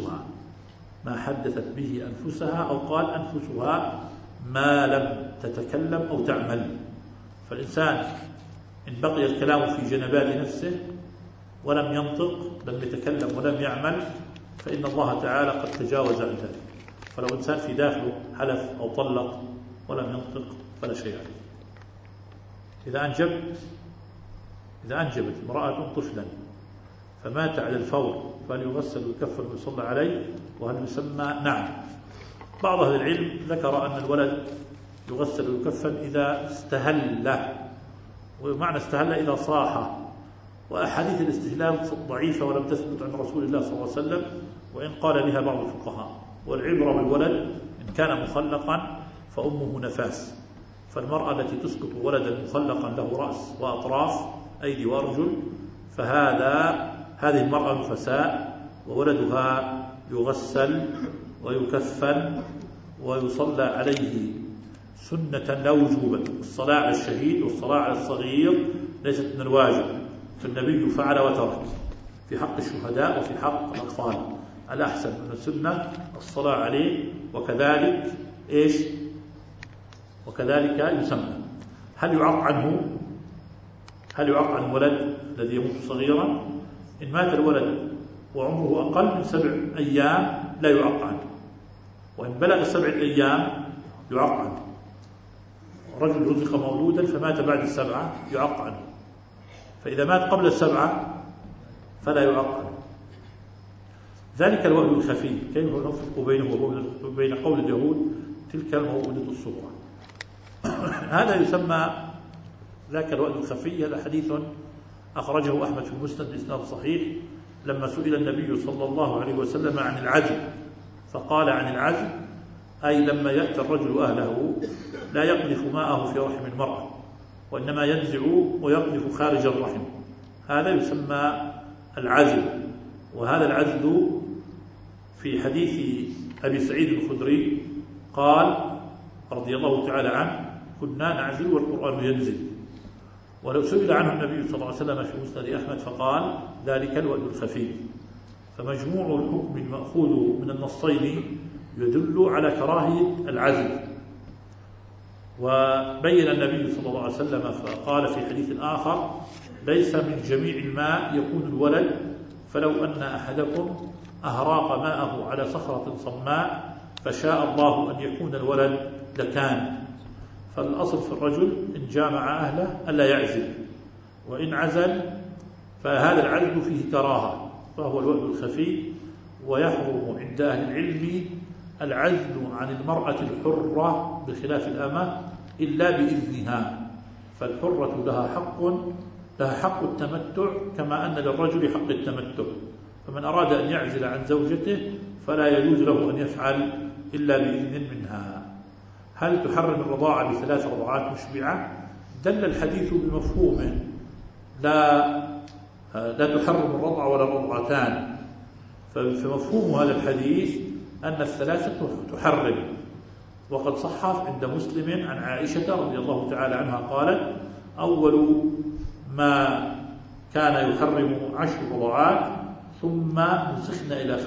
أنفسها، أو قال أنفسها ما لم تتكلم أو تعمل. فالإنسان إن بقي الكلام في جنبات نفسه ولم ينطق، لم يتكلم ولم يعمل، فإن الله تعالى قد تجاوز عن ذلك. فلو إنسان في داخله حلف أو طلق ولم ينطق فلا شيء عليه. إذا أنجبت امرأة طفلا فمات على الفور فهل يغسل ويكفن ويصلى عليه؟ وهل يسمى؟ نعم. بعض أهل العلم ذكر أن الولد يغسل ويكفن إذا استهل، ومعنى استهل إذا صاح، وأحاديث الاستهلال ضعيفة ولم تثبت عن رسول الله صلى الله عليه وسلم، وإن قال بها بعض الفقهاء. والعبرة بالولد إن كان مخلقا فأمه نفاس، فالمرأة التي تسقط ولدا مخلقا له رأس وأطراف أيدي وأرجل هذه المرأة نفساء، وولدها يغسل ويكفن ويصلى عليه سنة لا وجوبا. الصلاة على الشهيد والصلاة على الصغير ليست من الواجب، فالنبي فعل وترك في حق الشهداء وفي حق الأطفال. الأحسن من السنة الصلاة عليه، وكذلك وكذلك يسمى. هل يعق عنه الولد الذي يموت صغيرا؟ إن مات الولد وعمره أقل من 7 أيام لا يعق عنه، وإن بلغ 7 أيام يعق عنه. رجل رزق مولودا فمات بعد 7 يعق عنه، فإذا مات قبل 7 فلا يعق عنه. ذلك الوأد الخفي كيف نفرق بينه وبين قول اليهود تلك الموءودة الصغرى. هذا يسمى ذاك الوأد الخفي. هذا حديث أخرجه أحمد في المسند بإسناد صحيح، لما سئل النبي صلى الله عليه وسلم عن العزل فقال عن العزل أي لما يأتي الرجل أهله لا يقذف ماءه في رحم المرأة، وإنما ينزع ويقذف خارج الرحم، هذا يسمى العزل. وهذا العزل في حديث أبي سعيد الخدري قال رضي الله تعالى عنه كنا نعزل والقرآن ينزل. ولو سئل عنه النبي صلى الله عليه وسلم في مسند أحمد فقال ذلك الوأد الخفي. فمجموع الحكم المأخوذ من النصين يدل على كراهية العزل. وبين النبي صلى الله عليه وسلم فقال في حديث آخر ليس من جميع الماء يكون الولد، فلو أن أحدكم أهراق ماءه على صخرة صماء فشاء الله أن يكون الولد لكان. فالأصل في الرجل إن جامع أهله ألا يعزل، وإن عزل فهذا العزل فيه كراهة فهو الوأد الخفي. ويحرم عند أهل العلم العزل عن المرأة الحرة بخلاف الأمة إلا بإذنها، فالحرة لها حق التمتع كما أن للرجل حق التمتع، فمن أراد أن يعزل عن زوجته فلا يجوز له أن يفعل إلا بإذن منها. هل تحرم الرضاعة ب3 رضعات مشبعة؟ دل الحديث بمفهومه، لا تحرم الرضع ولا الرضعتان. فمفهوم هذا الحديث أن ال3 تحرم. وقد صح عند مسلم عن عائشة رضي الله تعالى عنها قالت أول ما كان يحرم 10 رضعات ثم نسخنا إلى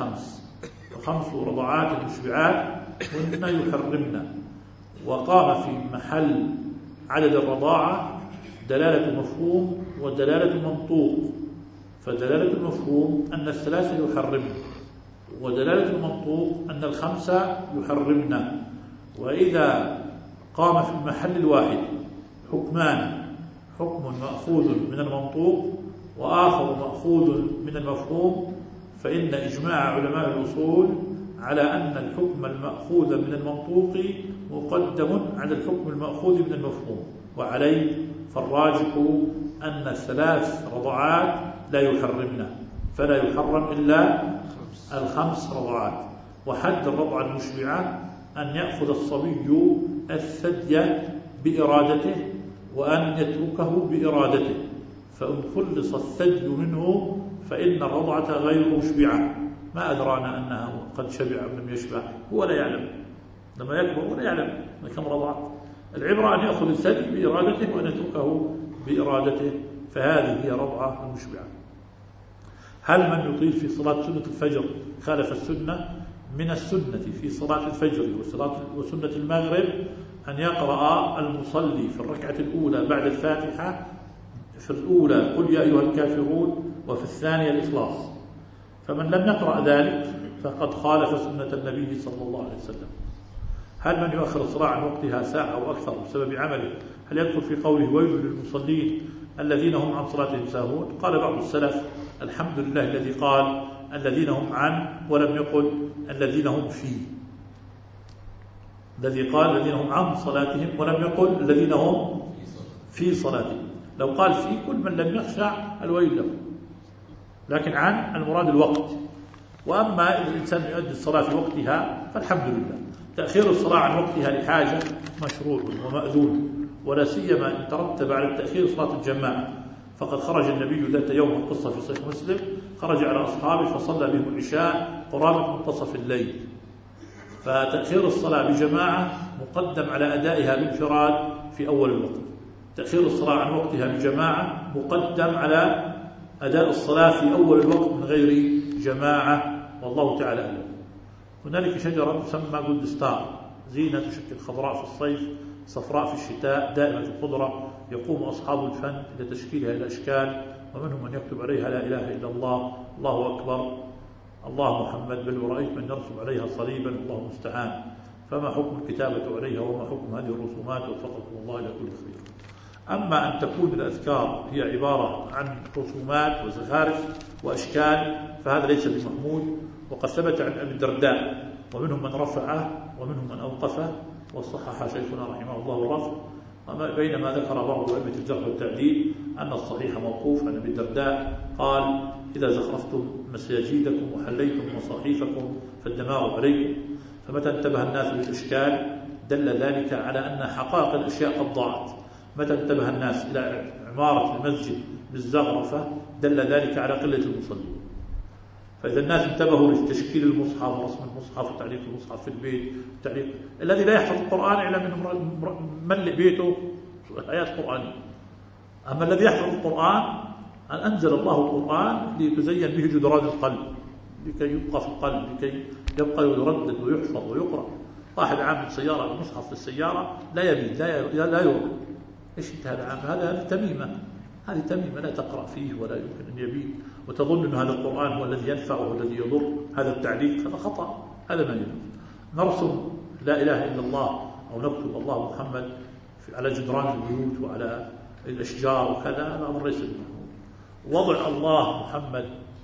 5 رضعات مشبعات هن يحرمن. وقام في محل عدد الرضاعة دلالة مفهوم ودلالة منطوق. فدلالة المفهوم أن ال3 يحرمن، ودلالة المنطوق أن ال5 يحرمن. وإذا قام في المحل الواحد حكمان، حكم مأخوذ من المنطوق وآخر مأخوذ من المفهوم، فإن إجماع علماء الأصول على أن الحكم المأخوذ من المنطوق مقدم على الحكم المأخوذ من المفهوم. وعليه فالراجح أن 3 رضعات لا يحرمن، فلا يحرم إلا 5 رضعات. وحد الرضعة المشبعة أن يأخذ الصبي الثدي بإرادته وأن يتركه بإرادته، فإن خلص الثدي منه فإن الرضعة غير مشبعة. ما أدرانا أنها قد شبع أم لم يشبع، هو لا يعلم، لما يكبر ولا يعلم كم رضعة. العبرة أن يأخذ الثدي بإرادته وأن يتركه بإرادته، فهذه هي رضعة المشبعة. هل من يطيل في صلاة سنة الفجر خالف السنة؟ من السنة في صلاة الفجر وسنة المغرب أن يقرأ المصلي في الركعة الأولى بعد الفاتحة، في الأولى قل يا أيها الكافرون، وفي الثانية الإخلاص. فمن لم يقرأ ذلك فقد خالف سنة النبي صلى الله عليه وسلم. هل من يؤخر الصلاة عن وقتها ساعة أو أكثر بسبب عمله هل يدخل في قوله ويل للمصلين الذين هم عن صلاتهم ساهون؟ قال بعض السلف الحمد لله الذي قال الذين هم عن ولم يقل الذين هم فيه، الذي قال الذين هم عن صلاتهم ولم يقل الذين هم في صلاتهم. لو قال في كل من لم يخشع الويل له، لكن عن المراد الوقت. وأما إذا الإنسان يؤدي الصلاة في وقتها فالحمد لله، تأخير الصلاة عن وقتها لحاجة مشروع ومأذون، ولا سيما إن ترتب على التأخير صلاة الجماعة، فقد خرج النبي ذات يوم، القصة في صحيح مسلم، خرج على أصحابه فصلى بهم العشاء قرابة منتصف الليل. فتأخير الصلاة بجماعة مقدم على أدائها بانفراد في أول الوقت. تأخير الصلاة عن وقتها بجماعة مقدم على أداء الصلاة في أول الوقت من غير جماعة، والله تعالى أعلم. هنالك شجرة تسمى جولدستار، زينة تشكل خضراء في الصيف صفراء في الشتاء دائمة الخضرة، يقوم أصحاب الفن لتشكيلها إلى أشكال، ومنهم من يكتب عليها لا إله إلا الله، الله أكبر، الله محمد، بل ورأيت من يرسم عليها صليبا، الله المستعان. فما حكم الكتابة عليها وما حكم هذه الرسومات؟ وفقكم الله إلى كل خير. أما أن تكون الأذكار هي عبارة عن رسومات وزخارف وأشكال فهذا ليس بمحمود، وقد ثبت عن أبي الدرداء ومنهم من رفعه ومنهم من أوقفه، وصحح شيخنا رحمه الله الرفع، بينما ذكر بعض أئمة الجرح والتعديل أن الصحيح موقوف عن أبي الدرداء قال: إذا زخرفتم مساجدكم وحليتم مصاحيفكم فالدماء عليكم. فمتى انتبه الناس للإشكال دل ذلك على أن حقائق الأشياء قد ضاعت. متى انتبه الناس إلى عمارة المسجد بالزخرفة دل ذلك على قلة المصلين. فإذا الناس انتبهوا لتشكيل المصحف ورسم المصحف وتعليق المصحف في البيت، الذي لا يحفظ القرآن إلا من ملء بيته آيات قرآنية. أما الذي يحفظ القرآن أن أنزل الله القرآن ليتزين به جدران القلب، لكي يبقى في القلب، لكي يبقى يردد ويحفظ ويقرأ. واحد عامل سيارة المصحف في السيارة لا يبيد لا يروح، إيش انت هذا عامل؟ هذا تميمة، هذه تميمة لا تقرأ فيه ولا يمكن أن يبيد، وتظن أن هذا القرآن هو الذي ينفع وهو الذي يضر. هذا التعليق هذا خطأ، هذا ما يجوز. نرسم لا إله إلا الله أو نكتب الله محمد على جدران البيوت وعلى الأشجار وكذا، هذا أمر ليس بمحمود. وضع الله محمد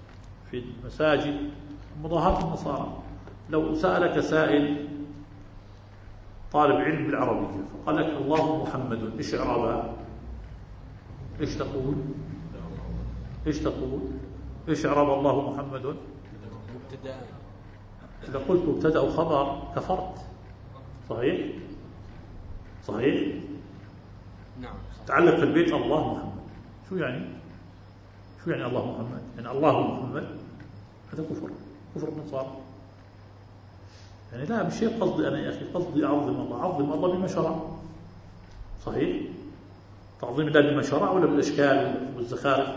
في المساجد مضاهاة النصارى. لو سألك سائل طالب علم بالعربية فقال لك الله محمد، إيش إعرابها؟ إيش تقول؟ إيش تقول؟ إيش إعراب الله محمد؟ مبتدأ. إذا قلت مبتدأ وخبر كفرت. صحيح؟ صحيح؟ نعم. تعلق في البيت الله محمد، شو يعني؟ شو يعني الله محمد؟ يعني الله محمد، هذا كفر النصارى. يعني لا، مش شيء قصدي أنا يا أخي، قصدي أعظم الله، عظم الله بما شرع. صحيح؟ تعظيم الله بما شرع ولا بالأشكال والزخارف؟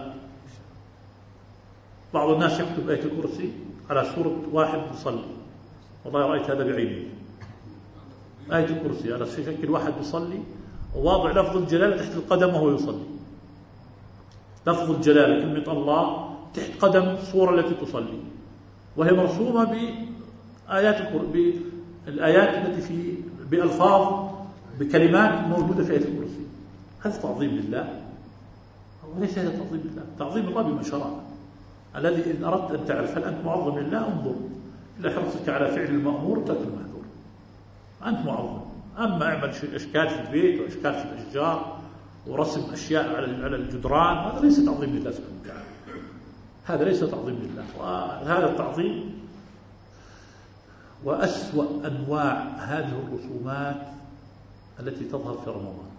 بعض الناس يكتب آية الكرسي على صورة واحد يصلي، والله رأيت هذا بعيني. آية الكرسي على شكل واحد يصلي وواضع لفظ الجلالة تحت القدم وهو يصلي. لفظ الجلالة كلمة الله تحت قدم الصورة التي تصلي، وهي مرسومة بالآيات التي في بألفاظ بكلمات موجودة في آية الكرسي. هذا تعظيم لله؟ وليس هذا تعظيم لله. تعظيم الله بما شرع، الذي إن أردت أن تعرف هل أنت معظم لله انظر إلى حرصك على فعل المأمور وترك المحظور، أنت معظم. أما أعمل أشكال في البيت وأشكال في الأشجار ورسم أشياء على الجدران، هذا ليس تعظيم لله سبحانه وتعالى، هذا ليس تعظيم لله. وهذا التعظيم وأسوأ أنواع هذه الرسومات التي تظهر في رمضان،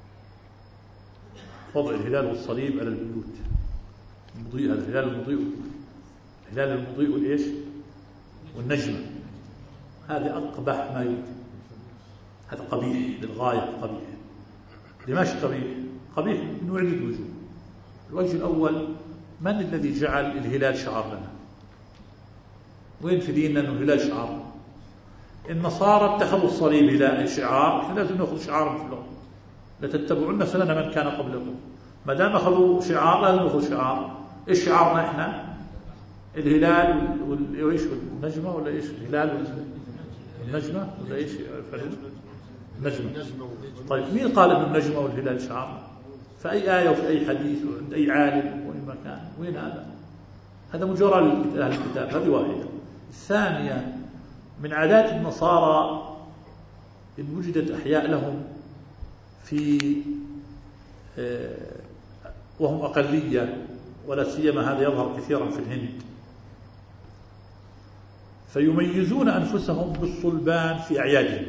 وضع الهلال والصليب على البيوت، المضيء، الهلال المضيء، الهلال المضيء والإيش والنجمة، هذا أقبح ما يمكن. هذا قبيح للغاية، قبيح. لماذا قبيح؟ قبيح من عدة وجوه. الوجه الأول، من الذي جعل الهلال شعار لنا؟ وين في ديننا أنه الهلال شعار؟ النصارى اتخذوا الصليب هلال شعار، احنا لازم نأخذ شعار مثله، لتتبعون سنن من كان قبلكم. ما دام أخذوا شعار لازم نأخذ شعار. إيش شعارنا إحنا؟ الهلال وإيش والنجمة، ولا إيش الهلال والنجمة، ولا إيش النجمة؟ طيب مين قال إن النجمة والهلال شعار؟ في أي آية وفي أي حديث وعند أي عالم وأي مكان؟ وين هذا؟ هذا مجرى لأهل الكتاب. هذه واحدة. الثانية، من عادات النصارى إن وجدت أحياء لهم في وهم أقلية، ولا سيما هذا يظهر كثيرا في الهند، فيميزون أنفسهم بالصلبان في أعيادهم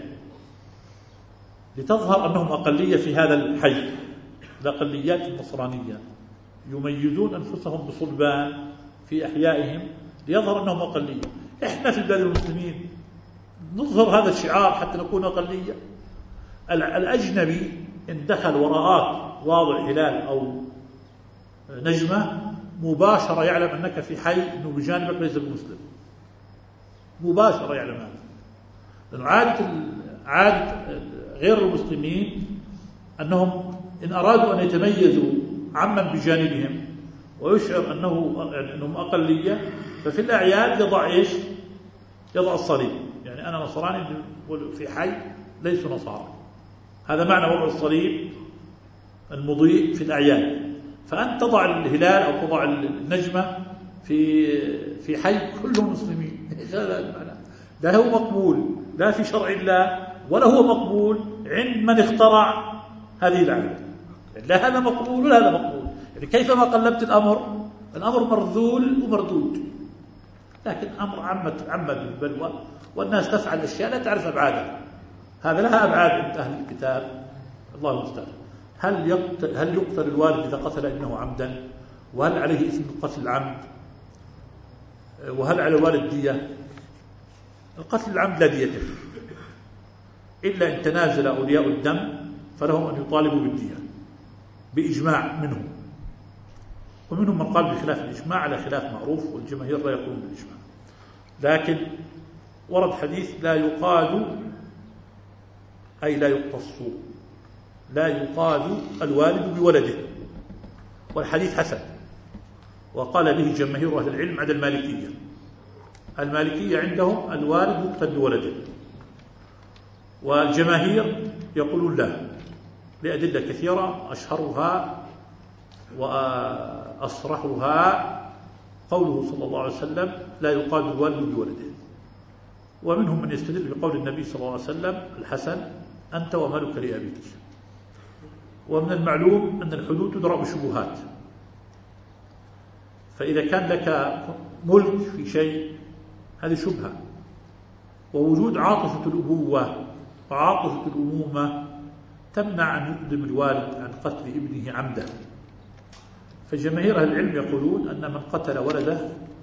لتظهر أنهم أقلية في هذا الحي. الأقليات النصرانية يميزون أنفسهم بصلبان في أحيائهم ليظهر أنهم أقلية. إحنا في بلاد المسلمين نظهر هذا الشعار حتى نكون أقلية. الأجنبي إن دخل ورآك واضع هلال أو نجمة مباشرة يعلم أنك في حي أنه بجانبك ليس بمسلم، مباشرة يعلم هذا. لأنه عادة غير المسلمين أنهم إن أرادوا أن يتميزوا عمن بجانبهم ويشعر أنهم أقلية ففي الأعياد يضع إيش؟ يضع الصليب. يعني أنا نصراني في حي ليسوا نصارى، هذا معنى وضع الصليب المضيء في الأعياد. فأنت تضع الهلال أو تضع النجمة في حي كلهم مسلمين، هذا المعنى. لا هو مقبول لا في شرع الله ولا هو مقبول عند من اخترع هذه العادة. لا هذا مقبول ولا هذا مقبول. يعني كيفما قلبت الأمر مرذول ومردود. لكن أمر عمت بالبلوى والناس تفعل أشياء لا تعرف أبعادها. هذا لها أبعاد عند أهل الكتاب، الله المستعان. هل يقتل الوالد إذا قتل ابنه عمدا؟ وهل عليه إثم قتل العمد؟ وهل على الوالد دية؟ القتل العمد لا دية فيه إلا إن تنازل أولياء الدم فلهم أن يطالبوا بالدية بإجماع منهم، ومنهم من قال بخلاف الإجماع على خلاف معروف، والجماهير لا يقولون بالإجماع. لكن ورد حديث لا يقاد أي لا يقتص، لا يقاد الوالد بولده، والحديث حسن وقال به جماهير أهل العلم عدا المالكية. المالكية عندهم الوالد يقتل بولده، والجماهير يقولون لا لأدلة كثيرة أشهرها وأصرحها قوله صلى الله عليه وسلم لا يقاد الوالد بولده. ومنهم من يستدل بقول النبي صلى الله عليه وسلم الحسن أنت ومالك لأبيك. ومن المعلوم أن الحدود تدرى بشبهات، فإذا كان لك ملك في شيء هذه شبهة، ووجود عاطفة الأبوة وعاطفة الأمومة تمنع أن يقدم الوالد عن قتل ابنه عمدا. فجماهير أهل العلم يقولون أن من قتل ولده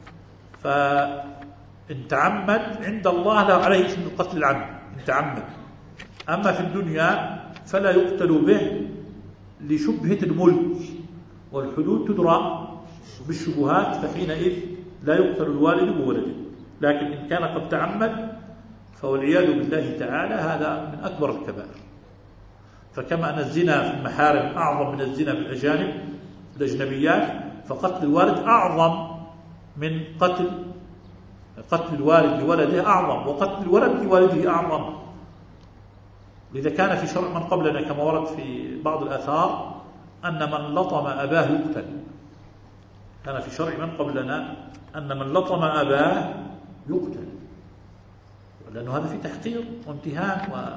فإن تعمد عند الله له عليه اسم قتل العمد إن تعمد، أما في الدنيا فلا يقتل به لشبهة الملك، والحدود تدرى بالشبهات، فحينئذ لا يقتل الوالد بولده. لكن إن كان قد تعمد فوالعياذ بالله تعالى هذا من أكبر الكبائر. فكما أن الزنا في المحارم أعظم من الزنا في الأجانب الأجنبيات، فقتل الوالد أعظم من قتل الوالد لولده أعظم، وقتل الولد لوالده أعظم. لذا كان في شرع من قبلنا كما ورد في بعض الآثار أن من لطم أباه يقتل. كان في شرع من قبلنا أن من لطم أباه يقتل، لأنه هذا في تحقير وامتهان.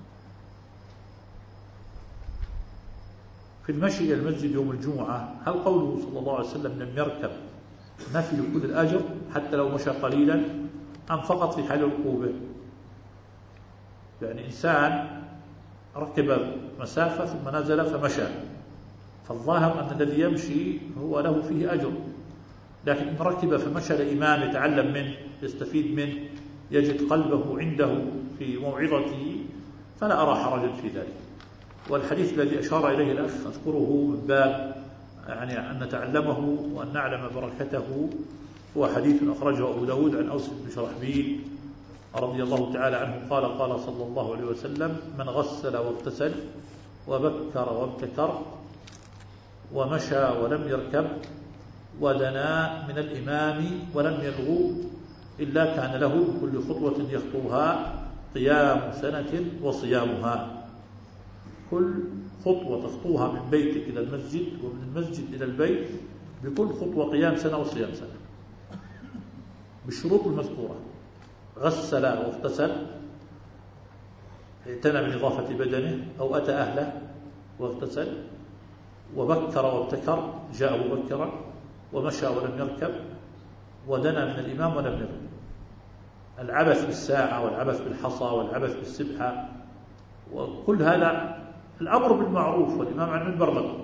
في المشي إلى المسجد يوم الجمعة هل قوله صلى الله عليه وسلم لم يركب نفي لكل الأجر حتى لو مشى قليلا، أم فقط في حال ركوبه؟ يعني إنسان ركب مسافة ثم نزل فمشى، فالظاهر أن الذي يمشي هو له فيه أجر، لكن إن ركب فمشى لإمام يتعلم منه يستفيد منه يجد قلبه عنده في موعظته فلا أرى حرجا في ذلك. والحديث الذي أشار إليه الأخ أذكره من باب يعني أن نتعلمه وأن نعلم بركته، هو حديث أخرجه أبو داود عن أوس بن شرحبيل رضي الله تعالى عنه قال قال صلى الله عليه وسلم من غسل واغتسل وبكر وابتكر ومشى ولم يركب ودنا من الإمام ولم يلغو إلا كان له بكل خطوة يخطوها قيام سنة وصيامها. كل خطوة تخطوها من بيتك إلى المسجد ومن المسجد إلى البيت بكل خطوة قيام سنة وصيام سنة بالشروط المذكورة. غسل واغتسل اعتنى بنظافة بدنه أو أتى أهله واغتسل، وبكر وابتكر جاء مبكرا، ومشى ولم يركب، ودنا من الإمام ولم يركب. العبث بالساعة والعبث بالحصى والعبث بالسبحة وكل هذا. الأمر بالمعروف والإمام على المنبر له،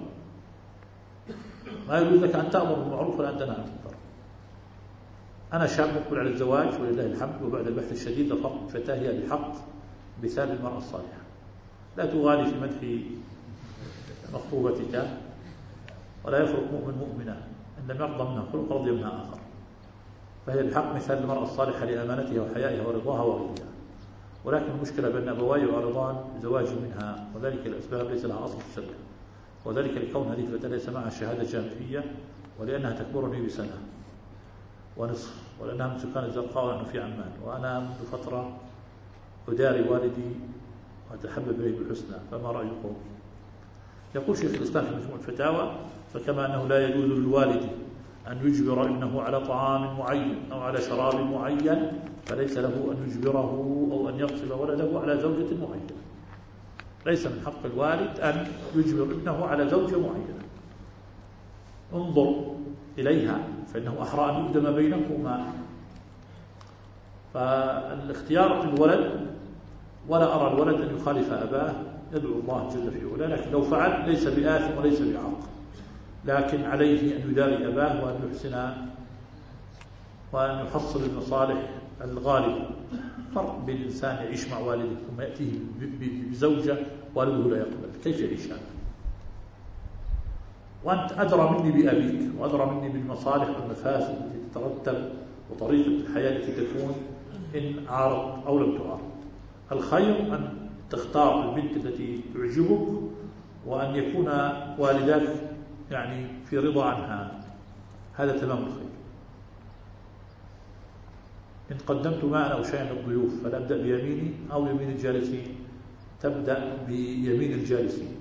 ما يقول لك أن تأمر بالمعروف ولا أن تنهى عن المنكر. أنا شاب مقبل على الزواج ولله الحمد، وبعد البحث الشديد لفظت فتاة هي بحق مثال المرأة الصالحة. لا تغالي في مدح مخطوبتك، ولا يفرق مؤمن مؤمنة إن لم يرضى منها خلق رضي منها آخر. فهي بحق مثال المرأة الصالحة لأمانتها وحيائها ورضاها ورضيها. ولكن المشكلة بأن أبواي يعرضان بزواجي منها، وذلك الأسباب ليس لها أصل في الشرع، وذلك لكون هذه الفتاة ليس معها شهادة جامعية، ولأنها تكبرني بسنة ونصف، ولأنها من سكان الزرقاء ونحن في عمان، وأنا منذ فترة أداري والدي وأتحبب إليه بالحسنى، فما رأيكم؟ يقول شيخ الإسلام في مجموع الفتاوى: فكما أنه لا يجوز للوالد أن يجبر ابنه على طعام معين أو على شراب معين، فليس له أن يجبره أو أن يغصب ولده على زوجة معينة. ليس من حق الوالد أن يجبر ابنه على زوجة معينة. انظر إليها فإنه أحرى أن يقدم بينكما. فالاختيار للولد، ولا أرى الولد أن يخالف أباه، يدعو الله جل في علاه، لكن لو فعل ليس بآثم وليس بعاق، لكن عليه أن يداري أباه وأن يحسن وأن يحصل المصالح الغالبة. فرق بين الإنسان يعيش مع والده ثم يأتيه بزوجة والده لا يقبل، كيف يعيش هذا؟ وأنت أدرى مني بأبيك وأدرى مني بالمصالح والمفاسد التي تترتب وطريقة الحياة التي تكون إن عارض أو لم تعارض. الخير أن تختار البنت التي تعجبك، وأن يكون والداك يعني في رضا عنها، هذا تمام الخير. إن قدمت ماء أو شيئا للضيوف فلا أبدأ بيميني أو يمين الجالسين، تبدأ بيمين الجالسين.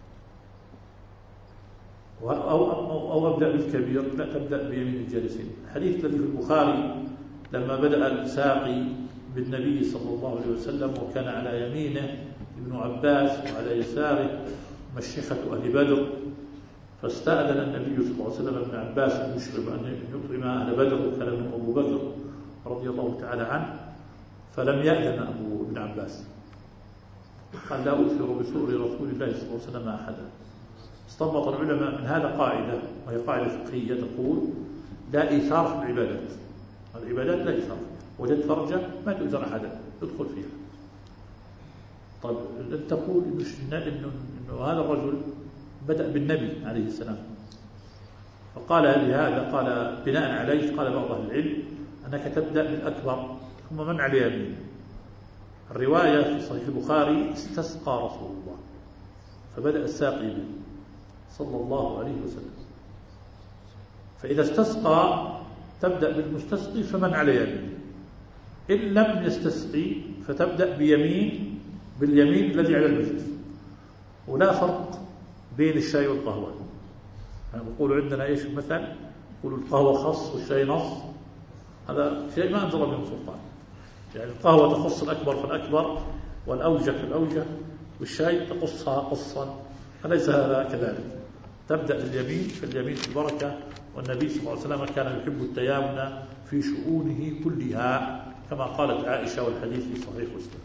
أو أبدأ بالكبير، لا تبدأ بيمين الجالسين. الحديث الذي في البخاري لما بدأ الساقي بالنبي صلى الله عليه وسلم وكان على يمينه ابن عباس وعلى يساره مشيخة أهل بدر، فاستأذن النبي صلى الله عليه وسلم ابن عباس أن يشرب أن يطعم أهل بدر، وكان من أبو بكر رضي الله تعالى عنه، فلم يأذن أبو ابن عباس، قال: لا أؤثر بسؤر رسول الله صلى الله عليه وسلم أحدا. استنبط العلماء من هذا قاعدة، وهي قاعدة فقهية تقول: لا إيثار في العبادات. العبادات لا إيثار، وجدت فرجة ما تؤذر أحدا، ادخل فيها. طيب تقول إنه هذا الرجل بدأ بالنبي عليه السلام، فقال لهذا، قال بناء عليه قال بعض أهل العلم أنك تبدأ بالأكبر ثم من على يمين. الرواية في صحيح البخاري: استسقى رسول الله فبدأ الساقي به صلى الله عليه وسلم. فإذا استسقى تبدأ بالمستسقي فمن على يمين، إن لم يستسقي فتبدأ باليمين الذي على المجلس. ولا فرق بين الشاي والقهوة. يعني بقولوا عندنا إيش مثل، يقولوا القهوة خص والشاي نص، هذا شيء ما أنزل به سلطان. يعني القهوة تخص الأكبر فالأكبر والأوجه فالأوجه، والشاي تقصها قصا، أليس هذا كذلك؟ تبدأ باليمين، فاليمين في البركة، والنبي صلى الله عليه وسلم كان يحب التيامن في شؤونه كلها كما قالت عائشة، والحديث في صحيح مسلم.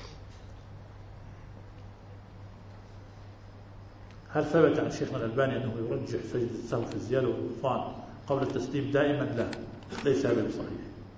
هل ثبت عن شيخنا الألباني أنه يرجح سجد السهو في الزيادة والنقصان قبل التسليم دائما؟ لا، ليس هذا بصحيح.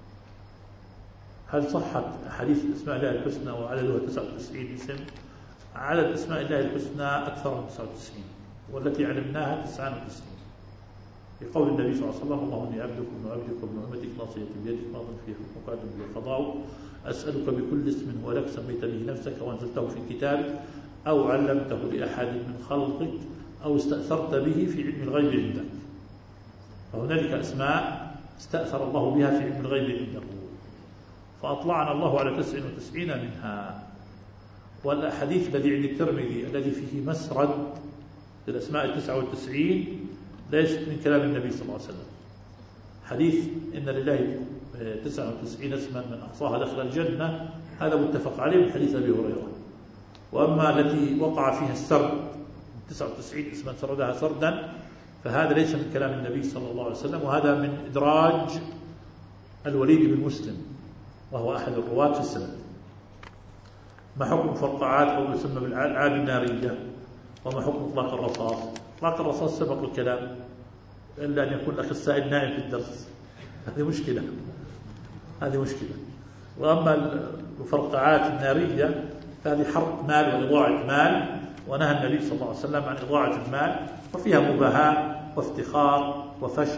هل صحت أحاديث اسماء الله الحسنى وعددها 99 اسم؟ عدد اسماء الله الحسنى أكثر من 99، والتي علمناها 99. لقول النبي صلى الله عليه وسلم: اللهم إني عبدك وابن عبدك وابن أمتك ناصيتي بيدك ماض في حكمك عدل بالقضاء، أسألك بكل اسم هو لك سميت به نفسك وأنزلته في كتابك أو علمته لأحد من خلقك أو استأثرت به في علم الغيب عندك. فهنالك أسماء استأثر الله بها في علم الغيب عنده، فأطلعنا الله على 99 منها. والحديث الذي عند الترمذي الذي فيه مسرد للأسماء 99 ليست من كلام النبي صلى الله عليه وسلم. حديث إن لله 99 اسما من أحصاها دخل الجنة، هذا متفق عليه من حديث أبي هريرة. وأما التي وقع فيها السرد 99 اسما سردها سردا، فهذا ليس من كلام النبي صلى الله عليه وسلم، وهذا من إدراج الوليد بن مسلم، وهو أحد الرواة في السند. ما حكم فرقعات أو يسمى بالألعاب النارية؟ وما حكم إطلاق الرصاص؟ إطلاق الرصاص سبق الكلام، إلا أن يكون الأخ السائل نائم في الدرس، هذه مشكلة. وأما الفرقعات النارية فهذه حرق مال وإضاعة مال، ونهى النبي صلى الله عليه وسلم عن إضاعة المال، وفيها مباهاة وافتخار وفشر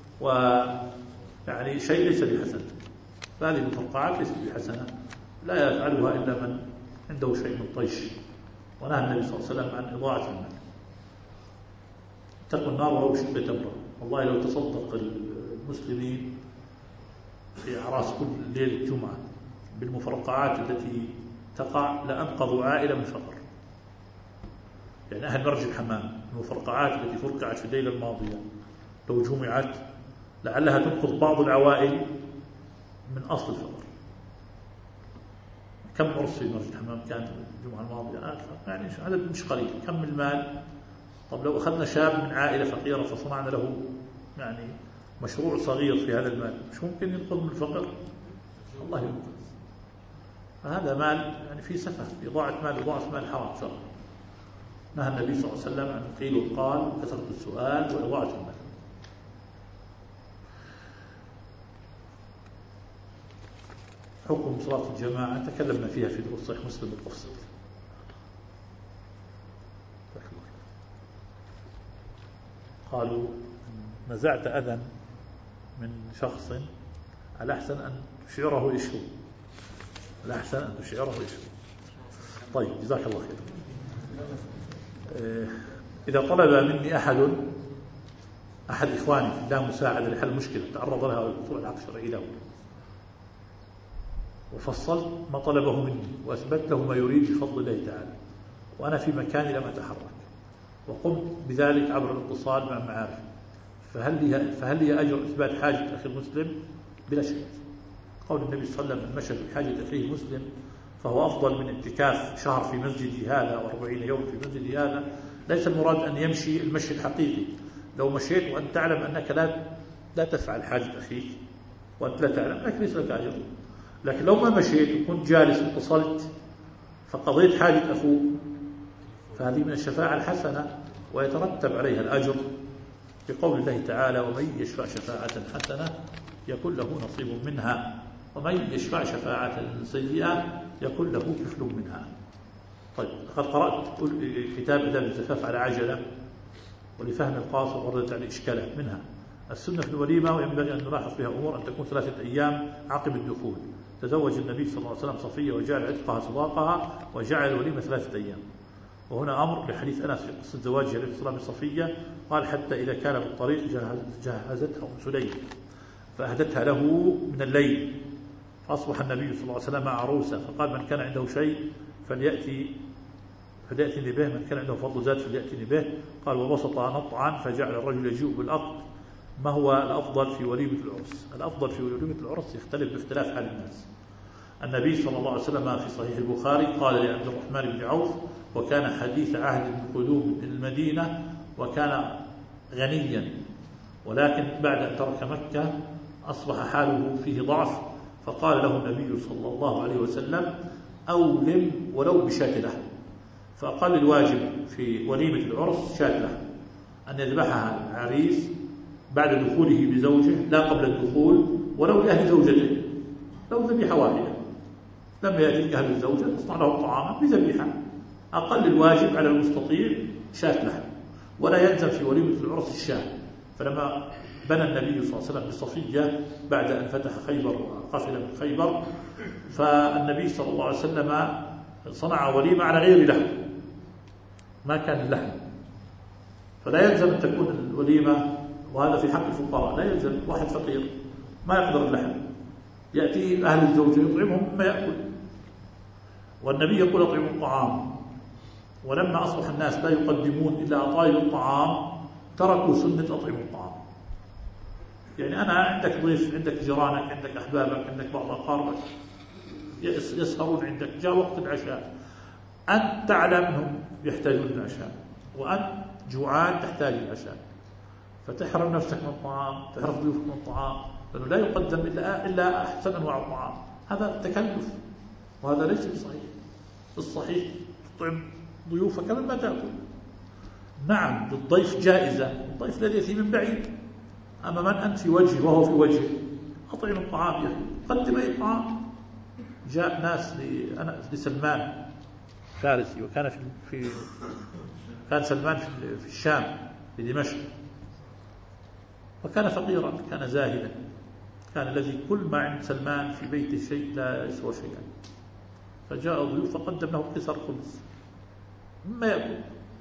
ويعني شيء ليس بحسن. فهذه المفرقعات ليست بحسنة، لا يفعلها إلا من عنده شيء من طيش، ونهى النبي صلى الله عليه وسلم عن إضاعة المال. اتقوا النار ولو بشق تمرة. والله لو تصدق المسلمين في أعراس كل ليلة جمعة بالمفرقعات التي تقع لأنقذوا عائلة من فقر. يعني أهل مرج الحمام، المفرقعات التي فرقعت في الليلة الماضية لو جمعت لعلها تنقذ بعض العوائل من أصل الفقر. كم عرس في مرج الحمام كان الجمعة الماضية؟ أكثر، يعني عدد مش قليل. كم المال؟ طب لو أخذنا شاب من عائلة فقيرة فصنعنا له يعني مشروع صغير في هذا المال، مش ممكن ينقذ من الفقر؟ الله ينقذ. فهذا مال يعني في سفه، في إضاعة مال، إضاعة مال حرام شرعا. نهى النبي صلى الله عليه وسلم عن قيل وقال وكثرة السؤال وإضاعة المال. حكم صلاة الجماعة تكلمنا فيها في دروس صحيح مسلم بالتفصيل. قالوا نزعت أذى من شخص على أحسن أن تشعره إيش هو، طيب جزاك الله خير. إذا طلب مني أحد إخواني في الله مساعدة لحل مشكلة تعرض لها الوصول العقد الشرعي له، وفصلت ما طلبه مني وأثبت له ما يريد بفضل الله تعالى، وأنا في مكاني لم أتحرك، وقمت بذلك عبر الاتصال مع معارف، فهل لي أجر إثبات حاجة أخي المسلم؟ بلا شك. قول النبي صلى الله عليه وسلم من مشى في حاجة أخيه المسلم فهو أفضل من اعتكاف شهر في مسجد هذا و40 يوم في مسجد هذا. ليس المراد أن يمشي المشي الحقيقي، لو مشيت وأنت تعلم أنك لا تفعل حاجة أخيك وأنت لا تعلم لكن ليس لك أجر. لكن لو ما مشيت وكنت جالس واتصلت فقضيت حاجة أخوك فهذه من الشفاعة الحسنة ويترتب عليها الأجر، بقول الله تعالى ومن يشفع شفاعة حسنة يكون له نصيب منها ومن يشفع شفاعة سيئة يكون له كفل منها. طيب، لقد قرأت كتاب آداب الزفاف على عجلة، ولفهم القاصر وردت على إشكالات، منها السنة في الوليمة وينبغي أن نلاحظ فيها أمور أن تكون 3 أيام عقب الدخول. تزوج النبي صلى الله عليه وسلم صفية وجعل عتقها صداقها وجعل الوليمة 3 أيام، وهنا أمر لحديث أنس في قصة زواجه عليه الصلاة والسلام بصفية، قال حتى إذا كان بالطريق جهزتها أم سليم فأهدتها له من الليل، فأصبح النبي صلى الله عليه وسلم عروسا، فقال من كان عنده شيء فليأتني به، من كان عنده فضل زاد فليأتني به. قال وبسط نطعا فجعل الرجل يجيء بالأقط. ما هو الأفضل في وليمة العرس؟ الأفضل في وليمة العرس يختلف باختلاف حال الناس. النبي صلى الله عليه وسلم في صحيح البخاري قال لعبد الرحمن بن عوف وكان حديث عهد بالقدوم المدينة وكان غنيا، ولكن بعد أن ترك مكة أصبح حاله فيه ضعف، فقال له النبي صلى الله عليه وسلم أولم ولو بشاة لحم. فأقل الواجب في وليمة العرس شاة لحم، أن يذبحها العريس بعد دخوله بزوجه لا قبل الدخول، ولو لأهل زوجته، لو ذبيحة واحدة لم يأتي أهل الزوجة تصنع له طعاما بذبيحة. أقل الواجب على المستطيع شاة لحم، ولا يلزم في وليمة العرس الشاة. فلما بنى النبي صلى الله عليه وسلم بصفية بعد أن فتح خيبر وقفل من خيبر، فالنبي صلى الله عليه وسلم صنع وليمة على غير لحم، ما كان اللحم، فلا يلزم أن تكون الوليمة، وهذا في حق الفقراء، لا يلزم واحد فقير ما يقدر اللحم يأتي أهل الزوجة يطعمهم ما يأكل، والنبي يقول أطعموا الطعام. ولما أصبح الناس لا يقدمون إلا أطايب الطعام تركوا سنة أطعموا الطعام. يعني أنا عندك ضيف، عندك جيرانك، عندك أحبابك، عندك بعض أقاربك يسهرون عندك، جاء وقت العشاء، أنت تعلم أنهم يحتاجون العشاء وأنت جوعان تحتاج العشاء، فتحرم نفسك من الطعام، تحرم ضيوفك من الطعام، لأنه لا يقدم إلا أحسن أنواع الطعام. هذا تكلف، وهذا ليس بصحيح. الصحيح تطعم ضيوفك مما تأكل. نعم للضيف جائزة، الضيف الذي يأتي من بعيد، أما من أنت في وجهه وهو في وجهه أطعم الطعام يا أخي، قدم أي طعام. جاء ناس لسلمان فارسي، وكان كان سلمان في الشام في دمشق، وكان فقيرا، كان زاهدا، كان الذي كل ما عند سلمان في بيته شيء لا يسوى شيئا. فجاء ضيوف فقدم له قصر خبز مما يأكل.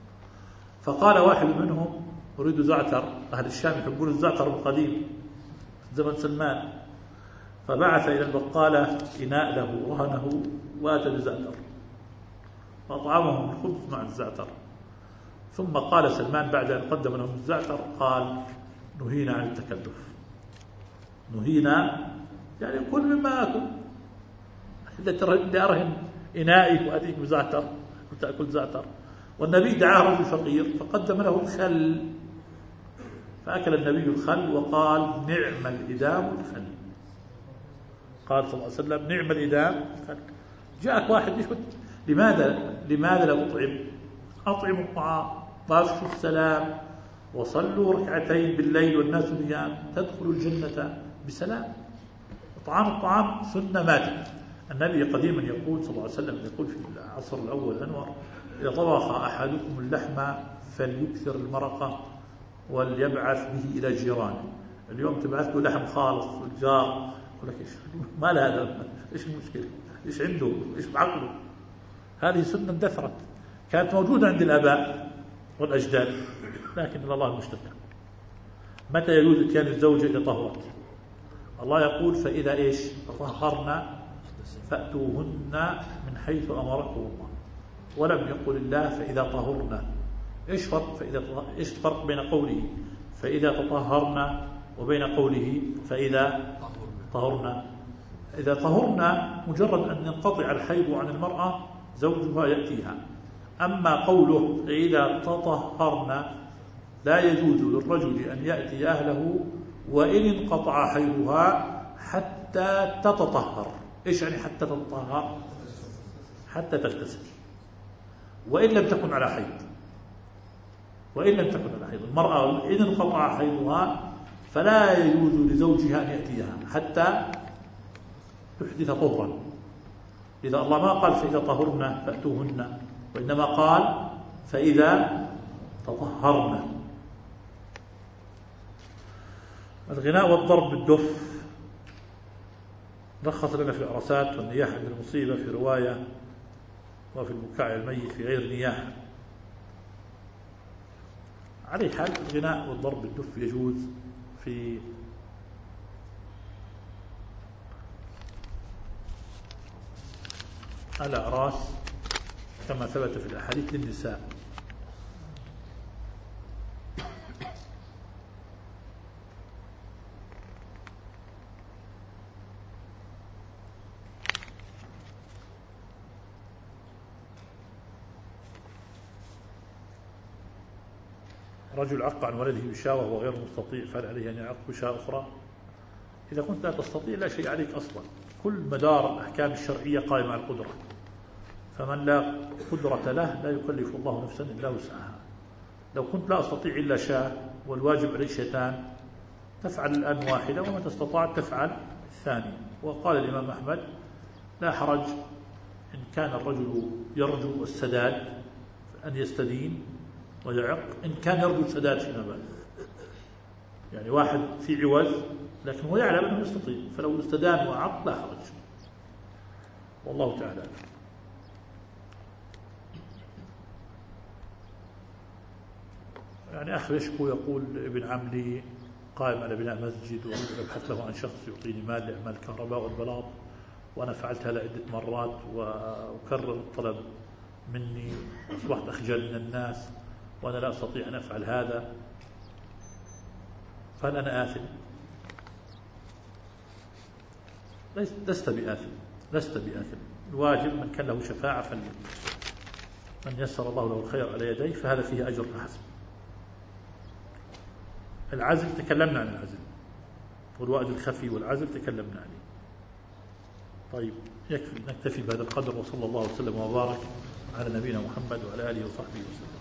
فقال واحد منهم أريد زعتر، أهل الشام يحبون الزعتر القديم في زمن سلمان، فبعث إلى البقالة إناء له رهنه وأتى بزعتر فأطعمهم الخبز مع الزعتر. ثم قال سلمان بعد أن قدم لهم الزعتر قال نهينا عن التكلف، نهينا يعني كل مما أكل، إذا أرهن إنائي وأتيك بزعتر وتأكل زعتر. والنبي دعاه رجل فقير فقدم له الخل، فأكل النبي الخل وقال نعم الإدام الخل. قال صلى الله عليه وسلم نعم الإدام الخل. جاءك واحد يقول لماذا لا أطعم؟ أطعموا الطعام وافشوا السلام وصلوا ركعتين بالليل والناس نيام تدخلوا الجنة بسلام. إطعام الطعام سنة ماتت. النبي قديما يقول صلى الله عليه وسلم، يقول في العصر الأول الأنور إذا طبخ أحدكم اللحم فليكثر المرقة وليبعث به إلى جيرانه. اليوم تبعث له لحم خالص والجار يقول لك إيش ما له هذا، إيش المشكلة، إيش عنده، إيش بعقله. هذه سنة اندثرت، كانت موجودة عند الآباء والأجداد، لكن إلى الله المشتكى. متى يجوز إتيان الزوجة إذا طهرت؟ الله يقول فإذا إيش تطهرنا فأتوهن من حيث أمركم الله، ولم يقل الله فإذا طهرنا. إيش الفرق بين قوله فإذا تطهرنا وبين قوله فإذا طهرنا؟ إذا طهرنا مجرد أن ينقطع الحيض عن المرأة زوجها يأتيها. أما قوله فإذا تطهرنا لا يجوز للرجل أن يأتي أهله وإن انقطع حيضها حتى تتطهر. إيش يعني حتى تتطهر؟ حتى تغتسل، وإن لم تكن على حيض. وإن لم تكن على حيض المرأة إن انقطع حيضها فلا يجوز لزوجها أن يأتيها حتى تحدث طهرا. إذا الله ما قال فإذا طهرنا فأتوهن، وإنما قال فإذا تطهرنا. الغناء والضرب بالدف رخص لنا في العرسات والنياحة عند المصيبة في رواية، وفي البكاء الميت في غير نياحة. على حال الغناء والضرب بالدف يجوز في الأعراس كما ثبت في الأحاديث للنساء. رجل عق عن ولده بشاة وهو غير مستطيع، فهل عليه أن يعق بشاة أخرى؟ إذا كنت لا تستطيع لا شيء عليك أصلا. كل مدار الأحكام الشرعية قائمة على القدرة، فمن لا قدرة له لا يكلف الله نفسا إلا وسعها. لو كنت لا أستطيع إلا شاة والواجب عليه شيطان تفعل الآن واحدة، وما تستطاع تفعل الثانية. وقال الإمام أحمد لا حرج إن كان الرجل يرجو السداد أن يستدين ويعق، إن كان يرجو السداد فيما بعد. يعني واحد في عوز لكن هو يعلم أنه يستطيع، فلو استدان وعق لا حرج، والله تعالى. يعني أخ يشكو يقول ابن عملي قائم على بناء مسجد ويبحث له عن شخص يعطيني مال لأعمال الكهرباء والبلاط، وأنا فعلت هذا عدة مرات وأكرر الطلب مني، أصبحت أخجل من الناس وأنا لا أستطيع أن أفعل هذا، فهل أنا آثم؟ لست بآثم. الواجب من كان له شفاعة فليكن، من يسر الله له الخير على يديه فهذا فيه أجر فحسب. العزل تكلمنا عن العزل، والوعد الخفي والعزل تكلمنا عليه. طيب يكفي، نكتفي بهذا القدر، وصلى الله وسلم وبارك على نبينا محمد وعلى آله وصحبه وسلم.